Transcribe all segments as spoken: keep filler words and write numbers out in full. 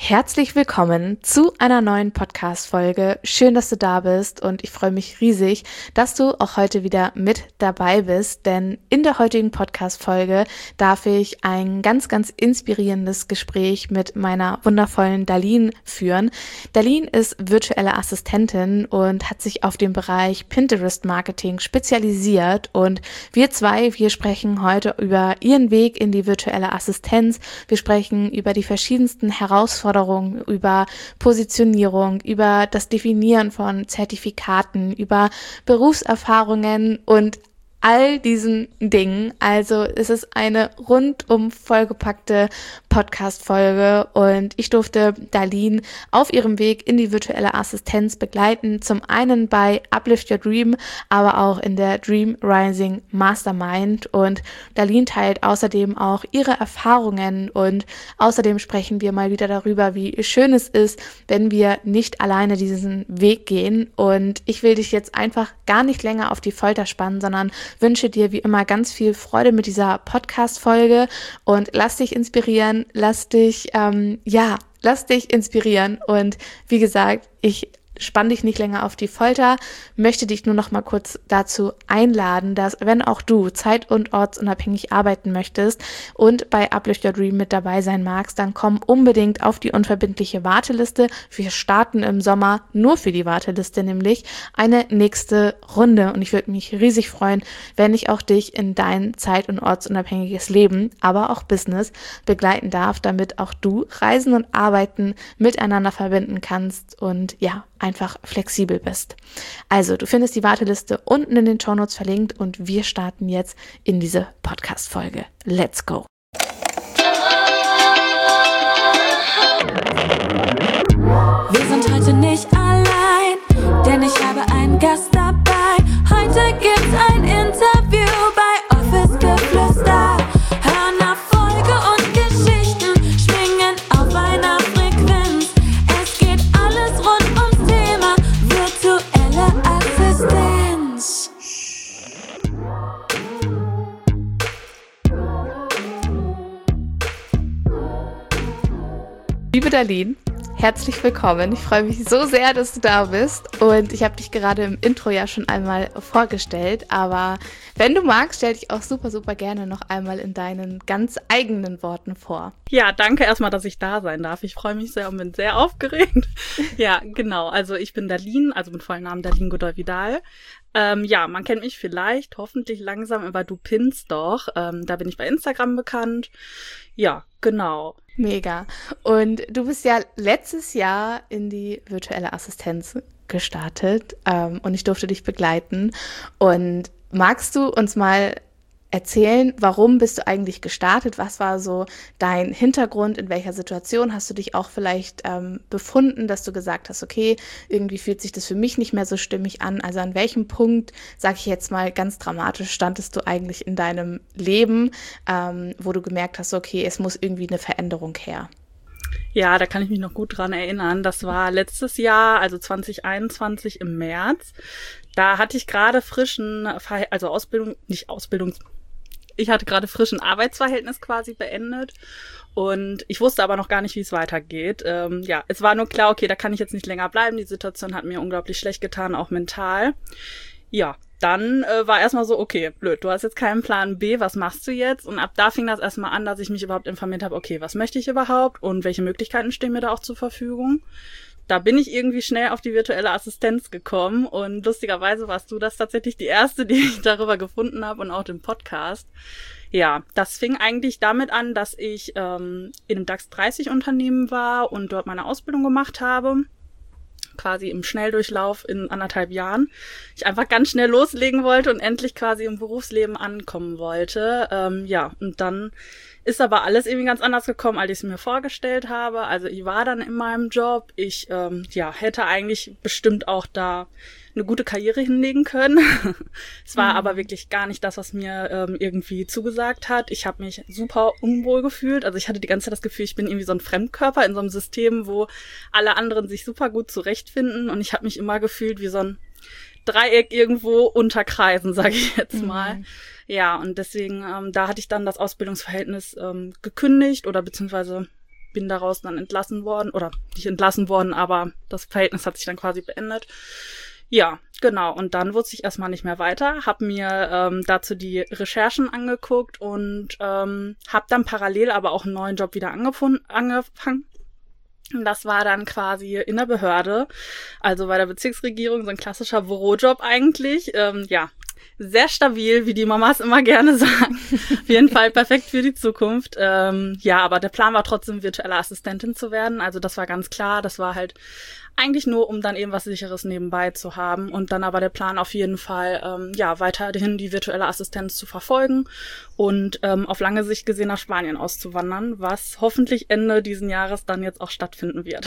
Herzlich willkommen zu einer neuen Podcast-Folge. Schön, dass du da bist und ich freue mich riesig, dass du auch heute wieder mit dabei bist, denn in der heutigen Podcast-Folge darf ich ein ganz, ganz inspirierendes Gespräch mit meiner wundervollen Darlene führen. Darlene ist virtuelle Assistentin und hat sich auf den Bereich Pinterest-Marketing spezialisiert und wir zwei, wir sprechen heute über ihren Weg in die virtuelle Assistenz. Wir sprechen über die verschiedensten Herausforderungen, über Positionierung, über das Definieren von Zertifikaten, über Berufserfahrungen und all diesen Dingen. Also es ist eine rundum vollgepackte Podcast-Folge und ich durfte Darlene auf ihrem Weg in die virtuelle Assistenz begleiten. Zum einen bei Uplift Your Dream, aber auch in der Dream Rising Mastermind. Und Darlene teilt außerdem auch ihre Erfahrungen und außerdem sprechen wir mal wieder darüber, wie schön es ist, wenn wir nicht alleine diesen Weg gehen. Und ich will dich jetzt einfach gar nicht länger auf die Folter spannen, sondern wünsche dir wie immer ganz viel Freude mit dieser Podcast-Folge und lass dich inspirieren, lass dich, ähm, ja, lass dich inspirieren und wie gesagt, ich spann dich nicht länger auf die Folter, möchte dich nur noch mal kurz dazu einladen, dass wenn auch du zeit- und ortsunabhängig arbeiten möchtest und bei Uplift Your Dream mit dabei sein magst, dann komm unbedingt auf die unverbindliche Warteliste. Wir starten im Sommer nur für die Warteliste nämlich eine nächste Runde und ich würde mich riesig freuen, wenn ich auch dich in dein zeit- und ortsunabhängiges Leben, aber auch Business begleiten darf, damit auch du Reisen und Arbeiten miteinander verbinden kannst und ja, einfach flexibel bist. Also, du findest die Warteliste unten in den Shownotes verlinkt und wir starten jetzt in diese Podcast-Folge. Let's go! Wir sind heute nicht allein, denn ich habe einen Gast dabei. Heute gibt's ein Interview bei Office Geflüster. Hören Erfolge und Geschichten, schwingen auf einer Frequenz. Es geht alles rund ums Thema virtuelle Assistenz. Liebe Darlene, herzlich willkommen. Ich freue mich so sehr, dass du da bist und ich habe dich gerade im Intro ja schon einmal vorgestellt, aber wenn du magst, stell dich auch super, super gerne noch einmal in deinen ganz eigenen Worten vor. Ja, danke erstmal, dass ich da sein darf. Ich freue mich sehr und bin sehr aufgeregt. Ja, genau. Also ich bin Darlene, also mit vollen Namen Darlene Godoy-Vidal. Ähm, ja, man kennt mich vielleicht, hoffentlich langsam über Du Pinst doch. Ähm, da bin ich bei Instagram bekannt. Ja, genau. Mega. Und du bist ja letztes Jahr in die virtuelle Assistenz gestartet ähm, und ich durfte dich begleiten. Und magst du uns mal erzählen, warum bist du eigentlich gestartet? Was war so dein Hintergrund? In welcher Situation hast du dich auch vielleicht ähm, befunden, dass du gesagt hast, okay, irgendwie fühlt sich das für mich nicht mehr so stimmig an? Also an welchem Punkt, sage ich jetzt mal ganz dramatisch, standest du eigentlich in deinem Leben, ähm, wo du gemerkt hast, okay, es muss irgendwie eine Veränderung her? Ja, da kann ich mich noch gut dran erinnern. Das war letztes Jahr, also zwanzig einundzwanzig im März. Da hatte ich gerade frischen, also Ausbildung, nicht Ausbildungs Ich hatte gerade frisch ein Arbeitsverhältnis quasi beendet und ich wusste aber noch gar nicht, wie es weitergeht. Ähm, ja, es war nur klar, okay, da kann ich jetzt nicht länger bleiben. Die Situation hat mir unglaublich schlecht getan, auch mental. Ja, dann äh, war erstmal so, okay, blöd, du hast jetzt keinen Plan B, was machst du jetzt? Und ab da fing das erstmal an, dass ich mich überhaupt informiert habe, okay, was möchte ich überhaupt und welche Möglichkeiten stehen mir da auch zur Verfügung? Da bin ich irgendwie schnell auf die virtuelle Assistenz gekommen und lustigerweise warst du das tatsächlich die erste, die ich darüber gefunden habe und auch den Podcast. Ja, das fing eigentlich damit an, dass ich ähm, in einem DAX dreißig Unternehmen war und dort meine Ausbildung gemacht habe. Quasi im Schnelldurchlauf in anderthalb Jahren. Ich einfach ganz schnell loslegen wollte und endlich quasi im Berufsleben ankommen wollte. Ähm, ja, und dann ist aber alles irgendwie ganz anders gekommen, als ich es mir vorgestellt habe. Also ich war dann in meinem Job. Ich ähm, ja hätte eigentlich bestimmt auch da eine gute Karriere hinlegen können. Es war mhm. aber wirklich gar nicht das, was mir ähm, irgendwie zugesagt hat. Ich habe mich super unwohl gefühlt. Also ich hatte die ganze Zeit das Gefühl, ich bin irgendwie so ein Fremdkörper in so einem System, wo alle anderen sich super gut zurechtfinden. Und ich habe mich immer gefühlt wie so ein Dreieck irgendwo unter Kreisen, sage ich jetzt mal. Mhm. Ja, und deswegen, ähm, da hatte ich dann das Ausbildungsverhältnis ähm, gekündigt oder beziehungsweise bin daraus dann entlassen worden, oder nicht entlassen worden, aber das Verhältnis hat sich dann quasi beendet. Ja, genau. Und dann wusste ich erstmal nicht mehr weiter, habe mir ähm, dazu die Recherchen angeguckt und ähm, habe dann parallel aber auch einen neuen Job wieder angefun- angefangen. Das war dann quasi in der Behörde, also bei der Bezirksregierung, so ein klassischer Bürojob eigentlich. Ähm, ja, sehr stabil, wie die Mamas immer gerne sagen. Auf jeden Fall perfekt für die Zukunft. Ähm, ja, aber der Plan war trotzdem, virtuelle Assistentin zu werden. Also das war ganz klar. Das war halt eigentlich nur, um dann eben was Sicheres nebenbei zu haben. Und dann aber der Plan auf jeden Fall, ähm, ja, weiterhin die virtuelle Assistenz zu verfolgen und ähm, auf lange Sicht gesehen nach Spanien auszuwandern, was hoffentlich Ende diesen Jahres dann jetzt auch stattfinden wird.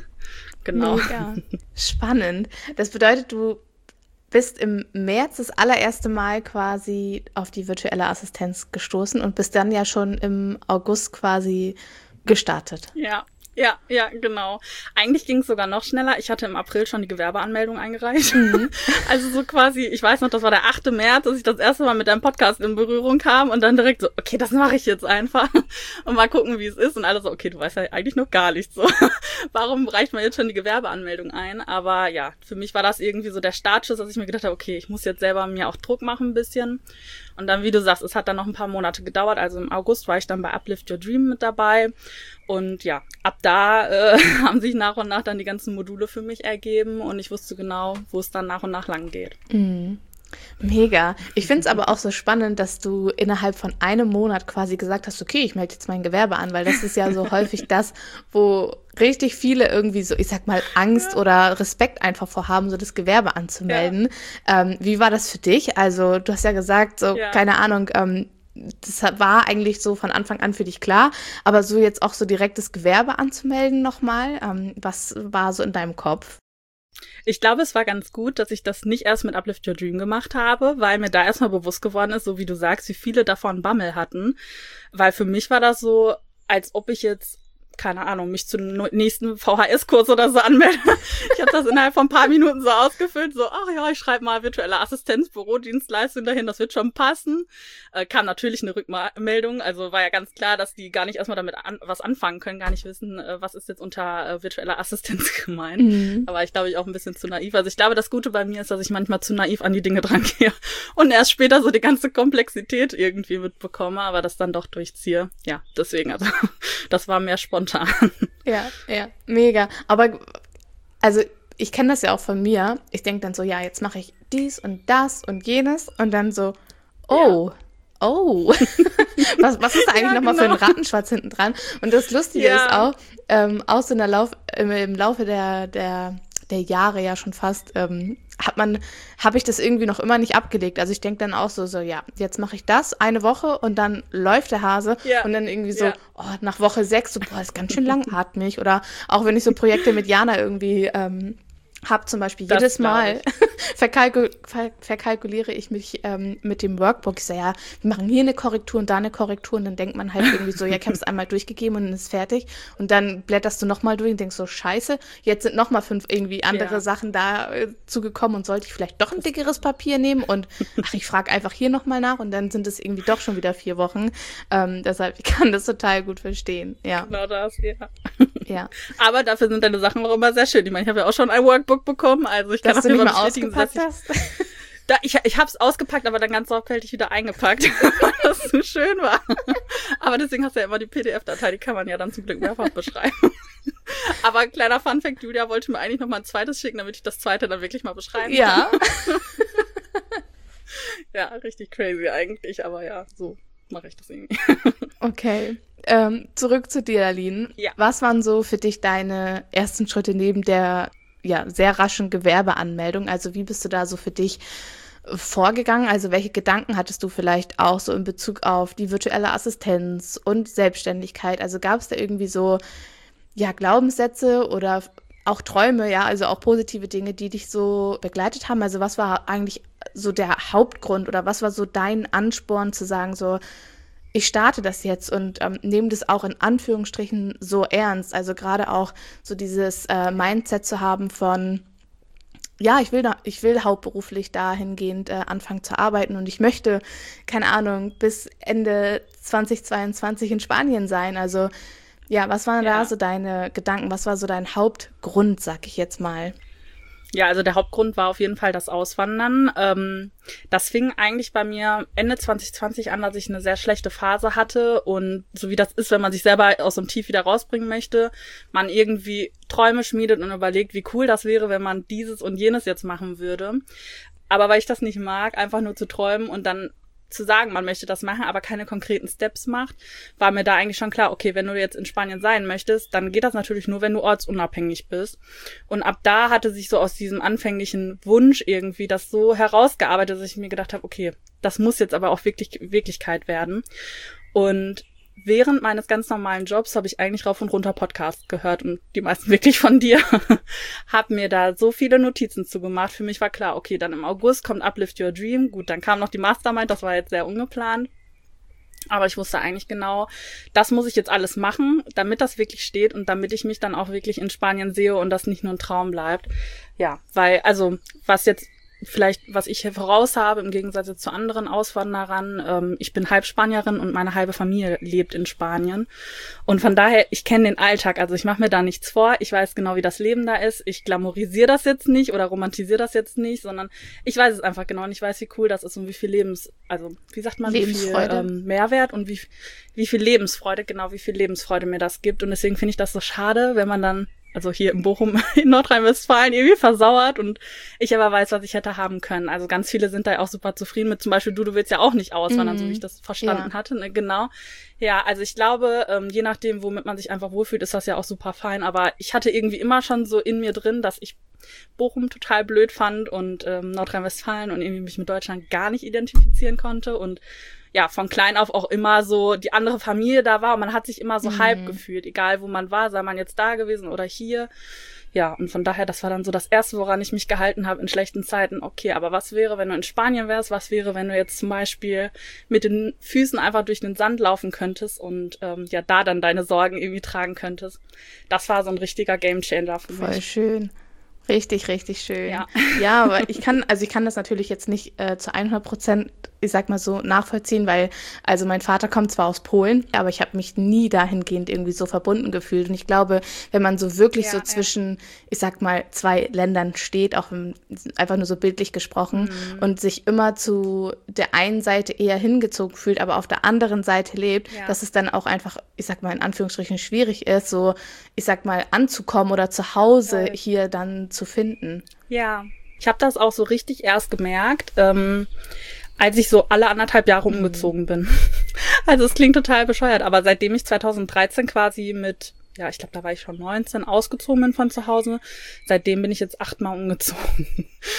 Genau. Mega. Spannend. Das bedeutet, du bist im März das allererste Mal quasi auf die virtuelle Assistenz gestoßen und bist dann ja schon im August quasi gestartet. Ja. Ja, ja, genau. Eigentlich ging es sogar noch schneller. Ich hatte im April schon die Gewerbeanmeldung eingereicht. Mhm. Also so quasi, ich weiß noch, das war der achte März, dass ich das erste Mal mit deinem Podcast in Berührung kam und dann direkt so, okay, das mache ich jetzt einfach und mal gucken, wie es ist. Und alle so, okay, du weißt ja eigentlich noch gar nichts. So, warum reicht man jetzt schon die Gewerbeanmeldung ein? Aber ja, für mich war das irgendwie so der Startschuss, dass ich mir gedacht habe, okay, ich muss jetzt selber mir auch Druck machen ein bisschen. Und dann, wie du sagst, es hat dann noch ein paar Monate gedauert. Also im August war ich dann bei Uplift Your Dream mit dabei. Und ja, ab da äh, haben sich nach und nach dann die ganzen Module für mich ergeben. Und ich wusste genau, wo es dann nach und nach lang geht. Mhm. Mega. Ich finde es aber auch so spannend, dass du innerhalb von einem Monat quasi gesagt hast, okay, ich melde jetzt mein Gewerbe an, weil das ist ja so häufig das, wo richtig viele irgendwie so, ich sag mal, Angst ja. oder Respekt einfach vorhaben, so das Gewerbe anzumelden. Ja. Ähm, wie war das für dich? Also du hast ja gesagt, so, ja. keine Ahnung, ähm, das war eigentlich so von Anfang an für dich klar, aber so jetzt auch so direkt das Gewerbe anzumelden nochmal, ähm, was war so in deinem Kopf? Ich glaube, es war ganz gut, dass ich das nicht erst mit Uplift Your Dream gemacht habe, weil mir da erstmal bewusst geworden ist, so wie du sagst, wie viele davon Bammel hatten. Weil für mich war das so, als ob ich jetzt, keine Ahnung, mich zum nächsten V H S-Kurs oder so anmelde. Ich habe das innerhalb von ein paar Minuten so ausgefüllt, so, ach ja, ich schreibe mal virtuelle Assistenz, Bürodienstleistung dahin, das wird schon passen. Äh, kam natürlich eine Rückmeldung, also war ja ganz klar, dass die gar nicht erstmal damit an, was anfangen können, gar nicht wissen, äh, was ist jetzt unter äh, virtueller Assistenz gemeint. Mhm. Aber ich glaube, ich auch ein bisschen zu naiv. Also ich glaube, das Gute bei mir ist, dass ich manchmal zu naiv an die Dinge drangehe und erst später so die ganze Komplexität irgendwie mitbekomme, aber das dann doch durchziehe. Ja, deswegen, also das war mehr spontan. Ja, ja, mega. Aber also ich kenne das ja auch von mir. Ich denke dann so, ja, jetzt mache ich dies und das und jenes und dann so, oh, ja. oh, was, was ist da eigentlich ja, nochmal genau. für ein Rattenschwanz hinten dran? Und das Lustige ja. ist auch, ähm, aus in der Lauf, im, im Laufe der, der, der Jahre ja schon fast, ähm, hat man, habe ich das irgendwie noch immer nicht abgelegt. Also ich denke dann auch so, so ja, jetzt mache ich das eine Woche und dann läuft der Hase ja. und dann irgendwie so, ja. oh, nach Woche sechs, so, boah, das ist ganz schön langatmig. Oder auch wenn ich so Projekte mit Jana irgendwie ähm, habe, zum Beispiel das jedes Mal verkalkul- ver- verkalkuliere ich mich ähm, mit dem Workbook. Ich so, ja, wir machen hier eine Korrektur und da eine Korrektur und dann denkt man halt irgendwie so, ja, ich habe es einmal durchgegeben und dann ist fertig. Und dann blätterst du nochmal durch und denkst so, scheiße, jetzt sind nochmal fünf irgendwie andere ja. Sachen da äh, zugekommen und sollte ich vielleicht doch ein dickeres Papier nehmen und ach, ich frage einfach hier nochmal nach und dann sind es irgendwie doch schon wieder vier Wochen. Ähm, deshalb, ich kann das total gut verstehen. Ja. Genau das, ja. ja. Aber dafür sind deine Sachen auch immer sehr schön. Ich meine, ich habe ja auch schon ein Workbook bekommen, also ich kann dass auch du nicht immer mal bestätigen, ausgepackt dass ich, hast. Da, ich, ich habe es ausgepackt, aber dann ganz sorgfältig wieder eingepackt, weil das so schön war. Aber deswegen hast du ja immer die P D F-Datei, die kann man ja dann zum Glück mehrfach beschreiben. Aber kleiner Funfact, Julia wollte mir eigentlich noch mal ein zweites schicken, damit ich das zweite dann wirklich mal beschreiben ja. kann. Ja, richtig crazy eigentlich, aber ja, so mache ich das irgendwie. Okay. Ähm, zurück zu dir, Aline. Ja. Was waren so für dich deine ersten Schritte neben der ja, sehr raschen Gewerbeanmeldung? Also wie bist du da so für dich vorgegangen? Also welche Gedanken hattest du vielleicht auch so in Bezug auf die virtuelle Assistenz und Selbstständigkeit? Also gab es da irgendwie so ja, Glaubenssätze oder auch Träume, ja, also auch positive Dinge, die dich so begleitet haben? Also was war eigentlich so der Hauptgrund oder was war so dein Ansporn zu sagen, so ich starte das jetzt und ähm, nehme das auch in Anführungsstrichen so ernst. Also gerade auch so dieses äh, Mindset zu haben von, ja, ich will da, ich will hauptberuflich dahingehend äh, anfangen zu arbeiten und ich möchte, keine Ahnung, bis Ende zwanzig zweiundzwanzig in Spanien sein. Also Ja, was waren Ja. da so deine Gedanken? Was war so dein Hauptgrund, sag ich jetzt mal? Ja, also der Hauptgrund war auf jeden Fall das Auswandern. Ähm, das fing eigentlich bei mir Ende zwanzig zwanzig an, dass ich eine sehr schlechte Phase hatte und so wie das ist, wenn man sich selber aus dem Tief wieder rausbringen möchte, man irgendwie Träume schmiedet und überlegt, wie cool das wäre, wenn man dieses und jenes jetzt machen würde. Aber weil ich das nicht mag, einfach nur zu träumen und dann zu sagen, man möchte das machen, aber keine konkreten Steps macht, war mir da eigentlich schon klar, okay, wenn du jetzt in Spanien sein möchtest, dann geht das natürlich nur, wenn du ortsunabhängig bist. Und ab da hatte sich so aus diesem anfänglichen Wunsch irgendwie das so herausgearbeitet, dass ich mir gedacht habe, okay, das muss jetzt aber auch wirklich Wirklichkeit werden. Und während meines ganz normalen Jobs habe ich eigentlich rauf und runter Podcasts gehört und die meisten wirklich von dir. Hab mir da so viele Notizen zugemacht. Für mich war klar, okay, dann im August kommt Uplift Your Dream. Gut, dann kam noch die Mastermind, das war jetzt sehr ungeplant. Aber ich wusste eigentlich genau, das muss ich jetzt alles machen, damit das wirklich steht und damit ich mich dann auch wirklich in Spanien sehe und das nicht nur ein Traum bleibt. Ja, weil, also, was jetzt vielleicht, was ich hier voraus habe, im Gegensatz zu anderen Auswanderern, ähm, ich bin halb Spanierin und meine halbe Familie lebt in Spanien. Und von daher, ich kenne den Alltag, also ich mache mir da nichts vor, ich weiß genau, wie das Leben da ist, ich glamourisiere das jetzt nicht oder romantisiere das jetzt nicht, sondern ich weiß es einfach genau und ich weiß, wie cool das ist und wie viel Lebens, also wie sagt man, wie viel ähm, Mehrwert und wie, wie viel Lebensfreude, genau, wie viel Lebensfreude mir das gibt. Und deswegen finde ich das so schade, wenn man dann also hier in Bochum in Nordrhein-Westfalen irgendwie versauert und ich aber weiß, was ich hätte haben können. Also ganz viele sind da ja auch super zufrieden mit. Zum Beispiel du, du willst ja auch nicht auswandern, mm. so wie ich das verstanden ja. hatte. Ne? Genau. Ja, also ich glaube, ähm, je nachdem, womit man sich einfach wohlfühlt, ist das ja auch super fein. Aber ich hatte irgendwie immer schon so in mir drin, dass ich Bochum total blöd fand und ähm, Nordrhein-Westfalen und irgendwie mich mit Deutschland gar nicht identifizieren konnte und ja, von klein auf auch immer so die andere Familie da war und man hat sich immer so mhm. halb gefühlt, egal wo man war, sei man jetzt da gewesen oder hier. Ja, und von daher, das war dann so das Erste, woran ich mich gehalten habe in schlechten Zeiten. Okay, aber was wäre, wenn du in Spanien wärst? Was wäre, wenn du jetzt zum Beispiel mit den Füßen einfach durch den Sand laufen könntest und ähm, ja, da dann deine Sorgen irgendwie tragen könntest? Das war so ein richtiger Gamechanger für mich. Voll schön. Richtig, richtig schön. Ja, ja, aber ich kann, also ich kann das natürlich jetzt nicht äh, zu hundert Prozent, ich sag mal so, nachvollziehen, weil, also mein Vater kommt zwar aus Polen, aber ich habe mich nie dahingehend irgendwie so verbunden gefühlt. Und ich glaube, wenn man so wirklich ja, so zwischen, ja. ich sag mal, zwei Ländern steht, auch im, einfach nur so bildlich gesprochen, mhm. und sich immer zu der einen Seite eher hingezogen fühlt, aber auf der anderen Seite lebt, ja. dass es dann auch einfach, ich sag mal, in Anführungsstrichen schwierig ist, so, ich sag mal, anzukommen oder zu Hause ja. hier dann zu finden. Ja, ich habe das auch so richtig erst gemerkt, ähm, als ich so alle anderthalb Jahre mhm. umgezogen bin. Also es klingt total bescheuert, aber seitdem ich zweitausenddreizehn quasi mit, ja, ich glaube, da war ich schon neunzehn, ausgezogen bin von zu Hause, seitdem bin ich jetzt achtmal umgezogen.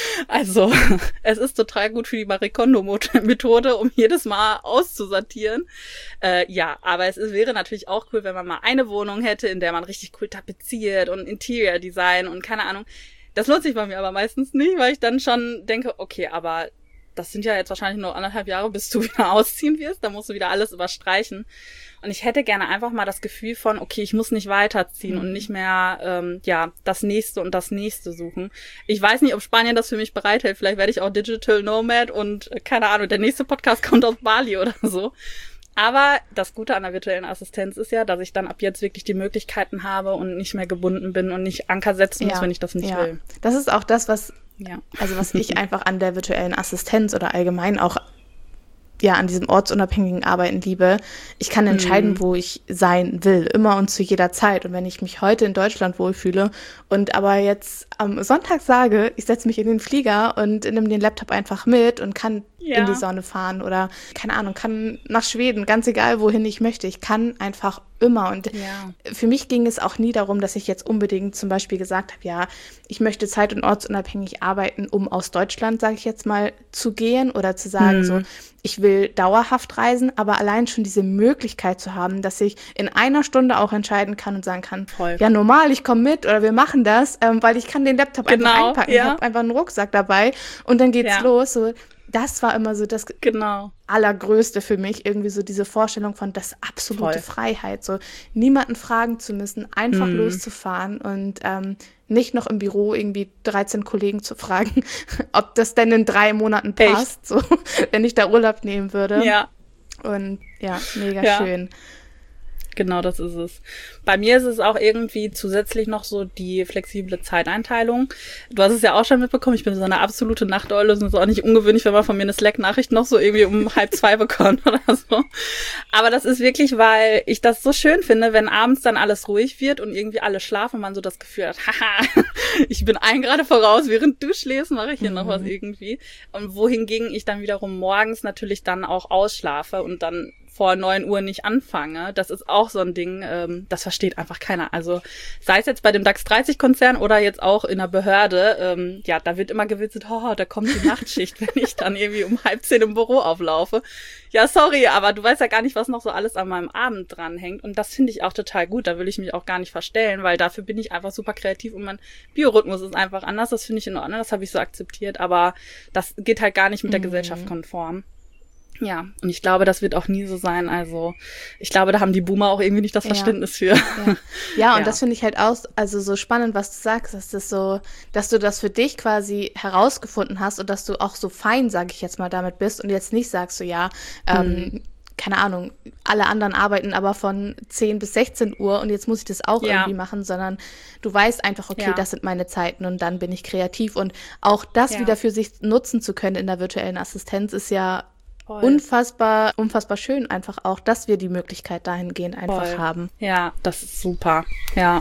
Also es ist total gut für die Marie Kondo-Methode, um jedes Mal auszusortieren. Äh, ja, aber es ist, wäre natürlich auch cool, wenn man mal eine Wohnung hätte, in der man richtig cool tapeziert und Interior Design und keine Ahnung. Das lohnt sich bei mir aber meistens nicht, weil ich dann schon denke, okay, aber das sind ja jetzt wahrscheinlich noch anderthalb Jahre, bis du wieder ausziehen wirst. Da musst du wieder alles überstreichen. Und ich hätte gerne einfach mal das Gefühl von, okay, ich muss nicht weiterziehen mhm. und nicht mehr, ähm, ja, das Nächste und das Nächste suchen. Ich weiß nicht, ob Spanien das für mich bereithält. Vielleicht werde ich auch Digital Nomad und, äh, keine Ahnung, der nächste Podcast kommt aus Bali oder so. Aber das Gute an der virtuellen Assistenz ist ja, dass ich dann ab jetzt wirklich die Möglichkeiten habe und nicht mehr gebunden bin und nicht Anker setzen muss, ja, wenn ich das nicht ja. will. Das ist auch das, was, ja. also was ich einfach an der virtuellen Assistenz oder allgemein auch ja an diesem ortsunabhängigen Arbeiten liebe. Ich kann entscheiden, mhm. wo ich sein will, immer und zu jeder Zeit. Und wenn ich mich heute in Deutschland wohlfühle und aber jetzt am Sonntag sage, ich setze mich in den Flieger und nehme den Laptop einfach mit und kann ja. in die Sonne fahren oder, keine Ahnung, kann nach Schweden, ganz egal, wohin ich möchte. Ich kann einfach immer. Und ja. für mich ging es auch nie darum, dass ich jetzt unbedingt zum Beispiel gesagt habe, ja, ich möchte zeit- und ortsunabhängig arbeiten, um aus Deutschland, sage ich jetzt mal, zu gehen oder zu sagen, mhm. so, ich will dauerhaft reisen, aber allein schon diese Möglichkeit zu haben, dass ich in einer Stunde auch entscheiden kann und sagen kann, Voll. ja, normal, ich komme mit oder wir machen das, ähm, weil ich kann den Laptop genau, einfach einpacken. Ja. Ich habe einfach einen Rucksack dabei und dann geht's ja. los. So, das war immer so das genau. Allergrößte für mich, irgendwie so diese Vorstellung von das absolute Voll. Freiheit, so niemanden fragen zu müssen, einfach mm. loszufahren und ähm, nicht noch im Büro irgendwie dreizehn Kollegen zu fragen, ob das denn in drei Monaten passt, Echt? so wenn ich da Urlaub nehmen würde. Ja. Und ja, mega ja. schön. genau das ist es. Bei mir ist es auch irgendwie zusätzlich noch so die flexible Zeiteinteilung. Du hast es ja auch schon mitbekommen, ich bin so eine absolute Nachteule. Es ist auch nicht ungewöhnlich, wenn man von mir eine Slack-Nachricht noch so irgendwie um halb zwei bekommt oder so. Aber das ist wirklich, weil ich das so schön finde, wenn abends dann alles ruhig wird und irgendwie alle schlafen und man so das Gefühl hat, haha, ich bin ein Grad voraus, während du schläfst, mache ich hier mhm. noch was irgendwie. Und wohingegen ich dann wiederum morgens natürlich dann auch ausschlafe und dann vor neun Uhr nicht anfange. Das ist auch so ein Ding, ähm, das versteht einfach keiner. Also sei es jetzt bei dem DAX dreißig Konzern oder jetzt auch in der Behörde, ähm, ja, da wird immer gewitzelt, oh, da kommt die Nachtschicht, wenn ich dann irgendwie um halb zehn im Büro auflaufe. Ja, sorry, aber du weißt ja gar nicht, was noch so alles an meinem Abend dranhängt. Und das finde ich auch total gut. Da will ich mich auch gar nicht verstellen, weil dafür bin ich einfach super kreativ und mein Biorhythmus ist einfach anders. Das finde ich in Ordnung, das habe ich so akzeptiert. Aber das geht halt gar nicht mit der mhm. Gesellschaft konform. Ja, und ich glaube, das wird auch nie so sein. Also ich glaube, da haben die Boomer auch irgendwie nicht das Verständnis ja. für. Ja, ja und ja. das finde ich halt auch also so spannend, was du sagst, dass das so, dass du das für dich quasi herausgefunden hast und dass du auch so fein, sage ich jetzt mal, damit bist und jetzt nicht sagst so, ja, ähm, mhm. keine Ahnung, alle anderen arbeiten aber von zehn bis sechzehn Uhr und jetzt muss ich das auch ja. irgendwie machen, sondern du weißt einfach, okay, ja. das sind meine Zeiten und dann bin ich kreativ und auch das ja. wieder für sich nutzen zu können in der virtuellen Assistenz ist ja Voll. Unfassbar, unfassbar schön einfach auch, dass wir die Möglichkeit dahingehend einfach Voll. Haben. Ja, das ist super. Ja.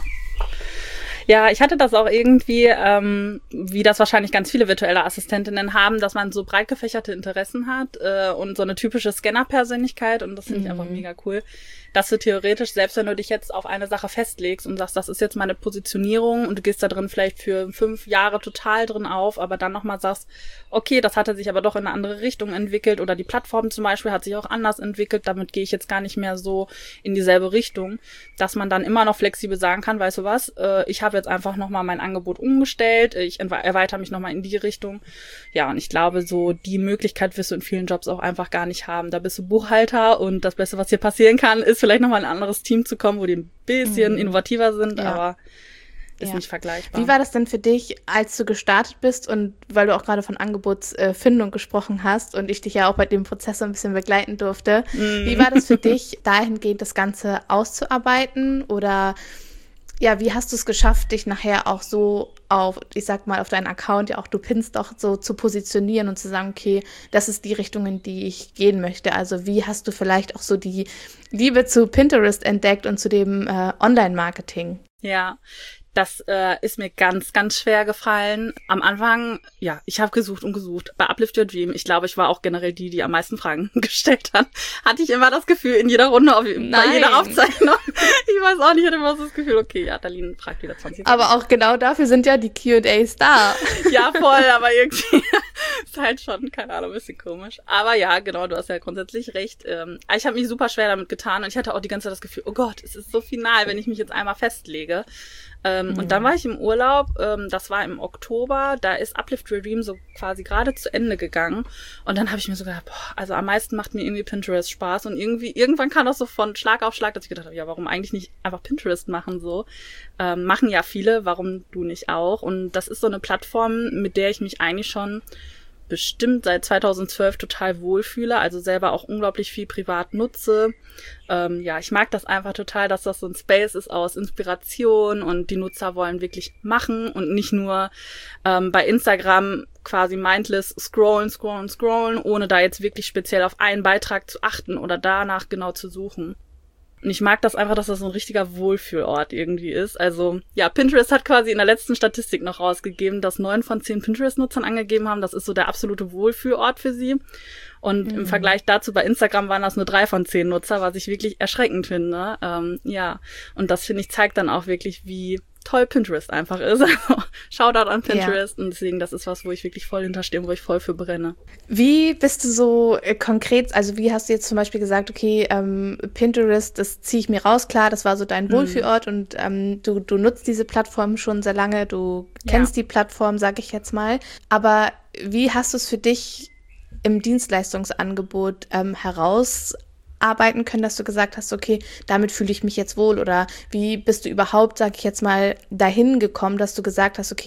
Ja, ich hatte das auch irgendwie, ähm, wie das wahrscheinlich ganz viele virtuelle Assistentinnen haben, dass man so breit gefächerte Interessen hat äh, und so eine typische Scanner-Persönlichkeit und das finde ich mhm. einfach mega cool. Dass du theoretisch, selbst wenn du dich jetzt auf eine Sache festlegst und sagst, das ist jetzt meine Positionierung und du gehst da drin vielleicht für fünf Jahre total drin auf, aber dann nochmal sagst, okay, das hatte sich aber doch in eine andere Richtung entwickelt oder die Plattform zum Beispiel hat sich auch anders entwickelt, damit gehe ich jetzt gar nicht mehr so in dieselbe Richtung, dass man dann immer noch flexibel sagen kann, weißt du was, äh, ich habe jetzt einfach nochmal mein Angebot umgestellt, ich erweitere mich nochmal in die Richtung. Ja, und ich glaube, so die Möglichkeit wirst du in vielen Jobs auch einfach gar nicht haben. Da bist du Buchhalter und das Beste, was dir passieren kann, ist vielleicht nochmal ein anderes Team zu kommen, wo die ein bisschen mhm. innovativer sind, ja. aber ist ja. nicht vergleichbar. Wie war das denn für dich, als du gestartet bist und weil du auch gerade von Angebotsfindung gesprochen hast und ich dich ja auch bei dem Prozess so ein bisschen begleiten durfte, mhm. wie war das für dich, dahingehend das Ganze auszuarbeiten oder ja, wie hast du es geschafft, dich nachher auch so auf, ich sag mal, auf deinen Account, ja auch du pinnst doch so zu positionieren und zu sagen, okay, das ist die Richtung, in die ich gehen möchte. Also wie hast du vielleicht auch so die Liebe zu Pinterest entdeckt und zu dem äh, Online-Marketing? Ja, das äh, ist mir ganz, ganz schwer gefallen. Am Anfang, ja, ich habe gesucht und gesucht. Bei Uplift Your Dream, ich glaube, ich war auch generell die, die am meisten Fragen gestellt hat. Hatte ich immer das Gefühl, in jeder Runde, auf, bei jeder Aufzeichnung. Ich weiß auch nicht, ich hatte immer so das Gefühl, okay, ja, Darlene fragt wieder zwanzig. Aber auch genau dafür sind ja die Q and A's da. Ja, voll, aber irgendwie ist halt schon, keine Ahnung, ein bisschen komisch. Aber ja, genau, du hast ja grundsätzlich recht. Ähm, ich habe mich super schwer damit getan und ich hatte auch die ganze Zeit das Gefühl, oh Gott, es ist so final, wenn ich mich jetzt einmal festlege. Ähm, mhm. Und dann war ich im Urlaub, ähm, das war im Oktober, da ist Uplift Your Dream so quasi gerade zu Ende gegangen und dann habe ich mir so gedacht, boah, also am meisten macht mir irgendwie Pinterest Spaß und irgendwie, irgendwann kam das so von Schlag auf Schlag, dass ich gedacht habe, ja, warum eigentlich nicht einfach Pinterest machen so? Ähm, machen ja viele, warum du nicht auch? Und das ist so eine Plattform, mit der ich mich eigentlich schon bestimmt seit zweitausendzwölf total wohlfühle, also selber auch unglaublich viel privat nutze. Ähm, ja, ich mag das einfach total, dass das so ein Space ist aus Inspiration und die Nutzer wollen wirklich machen und nicht nur ähm, bei Instagram quasi mindless scrollen, scrollen, scrollen, ohne da jetzt wirklich speziell auf einen Beitrag zu achten oder danach genau zu suchen. Und ich mag das einfach, dass das so ein richtiger Wohlfühlort irgendwie ist. Also ja, Pinterest hat quasi in der letzten Statistik noch rausgegeben, dass neun von zehn Pinterest-Nutzern angegeben haben, das ist so der absolute Wohlfühlort für sie. Und mhm. im Vergleich dazu bei Instagram waren das nur drei von zehn Nutzer, was ich wirklich erschreckend finde. Ähm, ja, und das, finde ich, zeigt dann auch wirklich, wie toll Pinterest einfach ist. Also Shoutout an Pinterest ja. und deswegen, das ist was, wo ich wirklich voll hinterstehe und wo ich voll für brenne. Wie bist du so äh, konkret, also wie hast du jetzt zum Beispiel gesagt, okay, ähm, Pinterest, das ziehe ich mir raus, klar, das war so dein Wohlfühlort mhm. und ähm, du, du nutzt diese Plattform schon sehr lange, du kennst ja. die Plattform, sag ich jetzt mal, aber wie hast du es für dich im Dienstleistungsangebot ähm, heraus arbeiten können, dass du gesagt hast, okay, damit fühle ich mich jetzt wohl oder wie bist du überhaupt, sag ich jetzt mal, dahin gekommen, dass du gesagt hast, okay, ich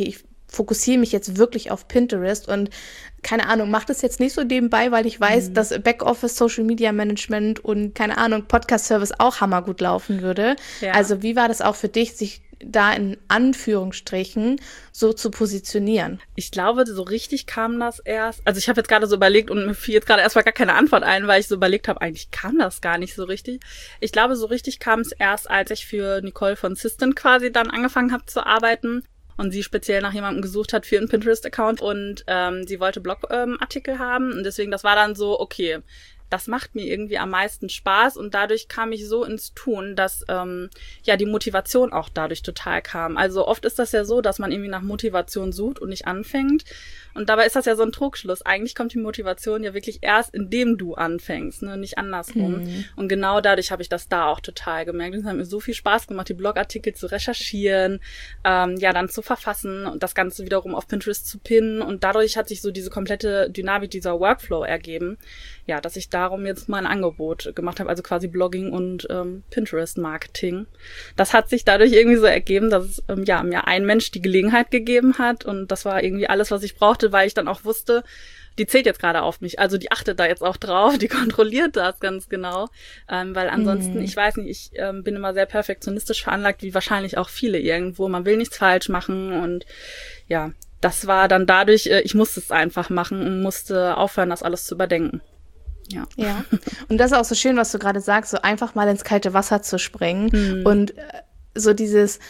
fokussiere mich jetzt wirklich auf Pinterest und keine Ahnung, mache das jetzt nicht so nebenbei, weil ich weiß, mhm. dass Backoffice, Social Media Management und keine Ahnung, Podcast-Service auch hammergut laufen würde. Ja. Also wie war das auch für dich, sich da in Anführungsstrichen so zu positionieren? Ich glaube, so richtig kam das erst, also ich habe jetzt gerade so überlegt und mir fiel jetzt gerade erstmal gar keine Antwort ein, weil ich so überlegt habe, eigentlich kam das gar nicht so richtig. Ich glaube, so richtig kam es erst, als ich für Nicole von Sistent quasi dann angefangen habe zu arbeiten und sie speziell nach jemandem gesucht hat für einen Pinterest-Account und ähm, sie wollte Blogartikel ähm, haben und deswegen, das war dann so, okay, das macht mir irgendwie am meisten Spaß und dadurch kam ich so ins Tun, dass ähm, ja die Motivation auch dadurch total kam. Also oft ist das ja so, dass man irgendwie nach Motivation sucht und nicht anfängt und dabei ist das ja so ein Trugschluss. Eigentlich kommt die Motivation ja wirklich erst, indem du anfängst, ne, nicht andersrum. Mhm. Und genau dadurch habe ich das da auch total gemerkt. Es hat mir so viel Spaß gemacht, die Blogartikel zu recherchieren, ähm, ja dann zu verfassen und das Ganze wiederum auf Pinterest zu pinnen und dadurch hat sich so diese komplette Dynamik, dieser Workflow ergeben. Ja, dass ich darum jetzt mein Angebot gemacht habe, also quasi Blogging und ähm, Pinterest-Marketing. Das hat sich dadurch irgendwie so ergeben, dass ähm, ja mir ein Mensch die Gelegenheit gegeben hat und das war irgendwie alles, was ich brauchte, weil ich dann auch wusste, die zählt jetzt gerade auf mich, also die achtet da jetzt auch drauf, die kontrolliert das ganz genau, ähm, weil ansonsten, mhm. ich weiß nicht, ich ähm, bin immer sehr perfektionistisch veranlagt, wie wahrscheinlich auch viele irgendwo, man will nichts falsch machen und ja, das war dann dadurch, äh, ich musste es einfach machen und musste aufhören, das alles zu überdenken. Ja. ja. Und das ist auch so schön, was du gerade sagst, so einfach mal ins kalte Wasser zu springen mhm. und so dieses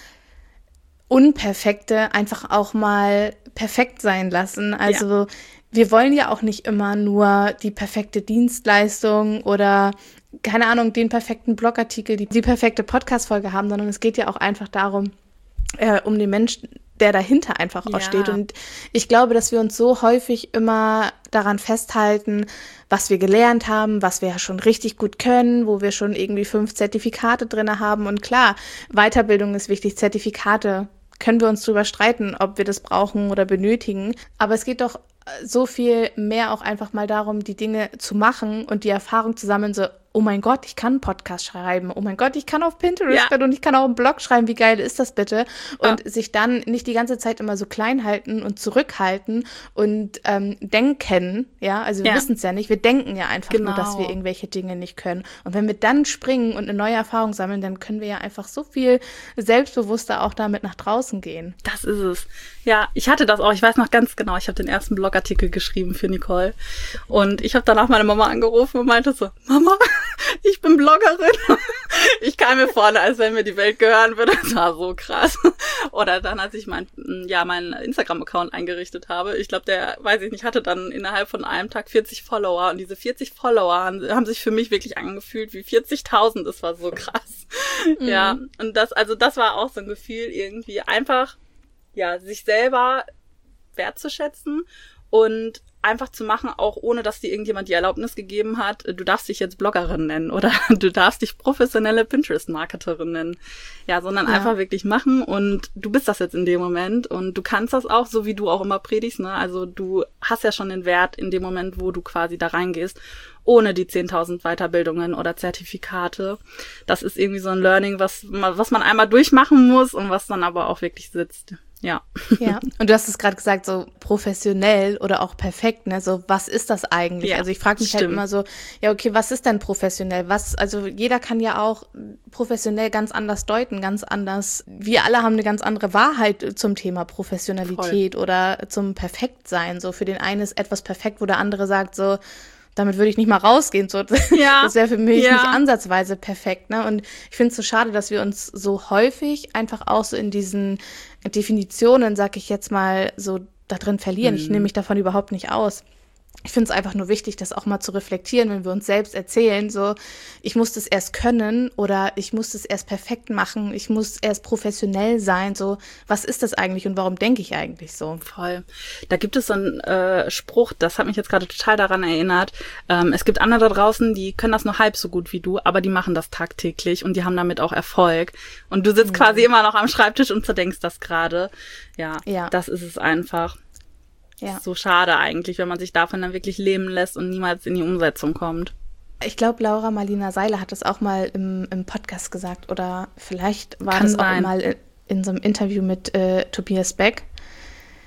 Unperfekte einfach auch mal perfekt sein lassen. Also ja. wir wollen ja auch nicht immer nur die perfekte Dienstleistung oder keine Ahnung, den perfekten Blogartikel, die, die perfekte Podcast-Folge haben, sondern es geht ja auch einfach darum, äh, um den Menschen, der dahinter einfach auch ja. steht. Und ich glaube, dass wir uns so häufig immer daran festhalten, was wir gelernt haben, was wir ja schon richtig gut können, wo wir schon irgendwie fünf Zertifikate drin haben. Und klar, Weiterbildung ist wichtig, Zertifikate, können wir uns drüber streiten, ob wir das brauchen oder benötigen. Aber es geht doch so viel mehr auch einfach mal darum, die Dinge zu machen und die Erfahrung zu sammeln, so, oh mein Gott, ich kann einen Podcast schreiben, oh mein Gott, ich kann auf Pinterest ja. und ich kann auch einen Blog schreiben, wie geil ist das bitte? Und ja. sich dann nicht die ganze Zeit immer so klein halten und zurückhalten und ähm, denken, ja, also wir ja. wissen es ja nicht, wir denken ja einfach genau. nur, dass wir irgendwelche Dinge nicht können. Und wenn wir dann springen und eine neue Erfahrung sammeln, dann können wir ja einfach so viel selbstbewusster auch damit nach draußen gehen. Das ist es. Ja, ich hatte das auch, ich weiß noch ganz genau, ich habe den ersten Blogartikel geschrieben für Nicole und ich habe danach meine Mama angerufen und meinte so, Mama, ich bin Bloggerin. Ich kam mir vor, als wenn mir die Welt gehören würde. Das war so krass. Oder dann, als ich mein, ja, meinen Instagram-Account eingerichtet habe. Ich glaube, der, weiß ich nicht, hatte dann innerhalb von einem Tag vierzig Follower. Und diese vierzig Follower haben, haben sich für mich wirklich angefühlt wie vierzigtausend. Das war so krass. Mhm. Ja, und das, also das war auch so ein Gefühl, irgendwie einfach, ja, sich selber wertzuschätzen und einfach zu machen, auch ohne, dass dir irgendjemand die Erlaubnis gegeben hat, du darfst dich jetzt Bloggerin nennen oder du darfst dich professionelle Pinterest-Marketerin nennen. Ja, sondern ja. einfach wirklich machen und du bist das jetzt in dem Moment und du kannst das auch, so wie du auch immer predigst, ne? Also du hast ja schon den Wert in dem Moment, wo du quasi da reingehst, ohne die zehntausend Weiterbildungen oder Zertifikate. Das ist irgendwie so ein Learning, was, was man einmal durchmachen muss und was dann aber auch wirklich sitzt. Ja. Ja, und du hast es gerade gesagt, so professionell oder auch perfekt, ne? So, was ist das eigentlich? Ja, also ich frage mich stimmt. halt immer so, ja, okay, was ist denn professionell? Was, also jeder kann ja auch professionell ganz anders deuten, ganz anders. Wir alle haben eine ganz andere Wahrheit zum Thema Professionalität Voll. Oder zum Perfektsein. So, für den einen ist etwas perfekt, wo der andere sagt so, damit würde ich nicht mal rausgehen. So. Ja. Das wäre für mich ja. nicht ansatzweise perfekt. Ne? Und ich finde es so schade, dass wir uns so häufig einfach auch so in diesen Definitionen, sag ich jetzt mal, so da drin verlieren. Mhm. Ich nehme mich davon überhaupt nicht aus. Ich finde es einfach nur wichtig, das auch mal zu reflektieren, wenn wir uns selbst erzählen, so, ich muss das erst können oder ich muss das erst perfekt machen, ich muss erst professionell sein, so, was ist das eigentlich und warum denke ich eigentlich so? Voll. Da gibt es so einen äh, Spruch, das hat mich jetzt gerade total daran erinnert, ähm, es gibt andere da draußen, die können das nur halb so gut wie du, aber die machen das tagtäglich und die haben damit auch Erfolg und du sitzt mhm. quasi immer noch am Schreibtisch und zerdenkst das gerade. Ja, ja, das ist es einfach. Ja. Ist so schade eigentlich, wenn man sich davon dann wirklich leben lässt und niemals in die Umsetzung kommt. Ich glaube, Laura Marlina Seiler hat das auch mal im, im Podcast gesagt oder vielleicht war Kann das sein. auch mal in, in so einem Interview mit äh, Tobias Beck.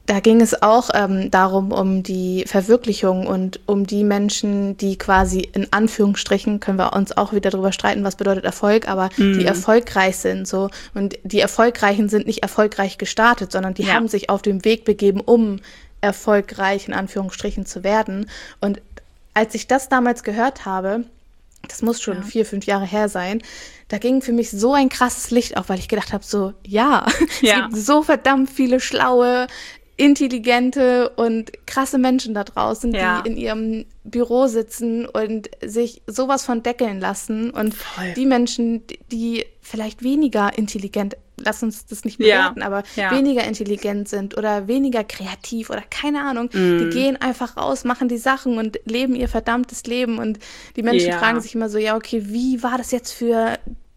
da ging es auch ähm, darum, um die Verwirklichung und um die Menschen, die quasi in Anführungsstrichen, können wir uns auch wieder drüber streiten, was bedeutet Erfolg, aber mhm. die erfolgreich sind so. Und die Erfolgreichen sind nicht erfolgreich gestartet, sondern die ja. haben sich auf den Weg begeben, um erfolgreich in Anführungsstrichen zu werden. Und als ich das damals gehört habe, das muss schon ja. vier, fünf Jahre her sein, da ging für mich so ein krasses Licht auf, weil ich gedacht habe, so, ja, ja. es gibt so verdammt viele schlaue, intelligente und krasse Menschen da draußen, ja. die in ihrem Büro sitzen und sich sowas von deckeln lassen. Und Voll. die Menschen, die vielleicht weniger intelligent, lass uns das nicht bewerten, ja. aber ja. weniger intelligent sind oder weniger kreativ oder keine Ahnung, mm. die gehen einfach raus, machen die Sachen und leben ihr verdammtes Leben. Und die Menschen ja. fragen sich immer so, ja, okay, wie war das jetzt für,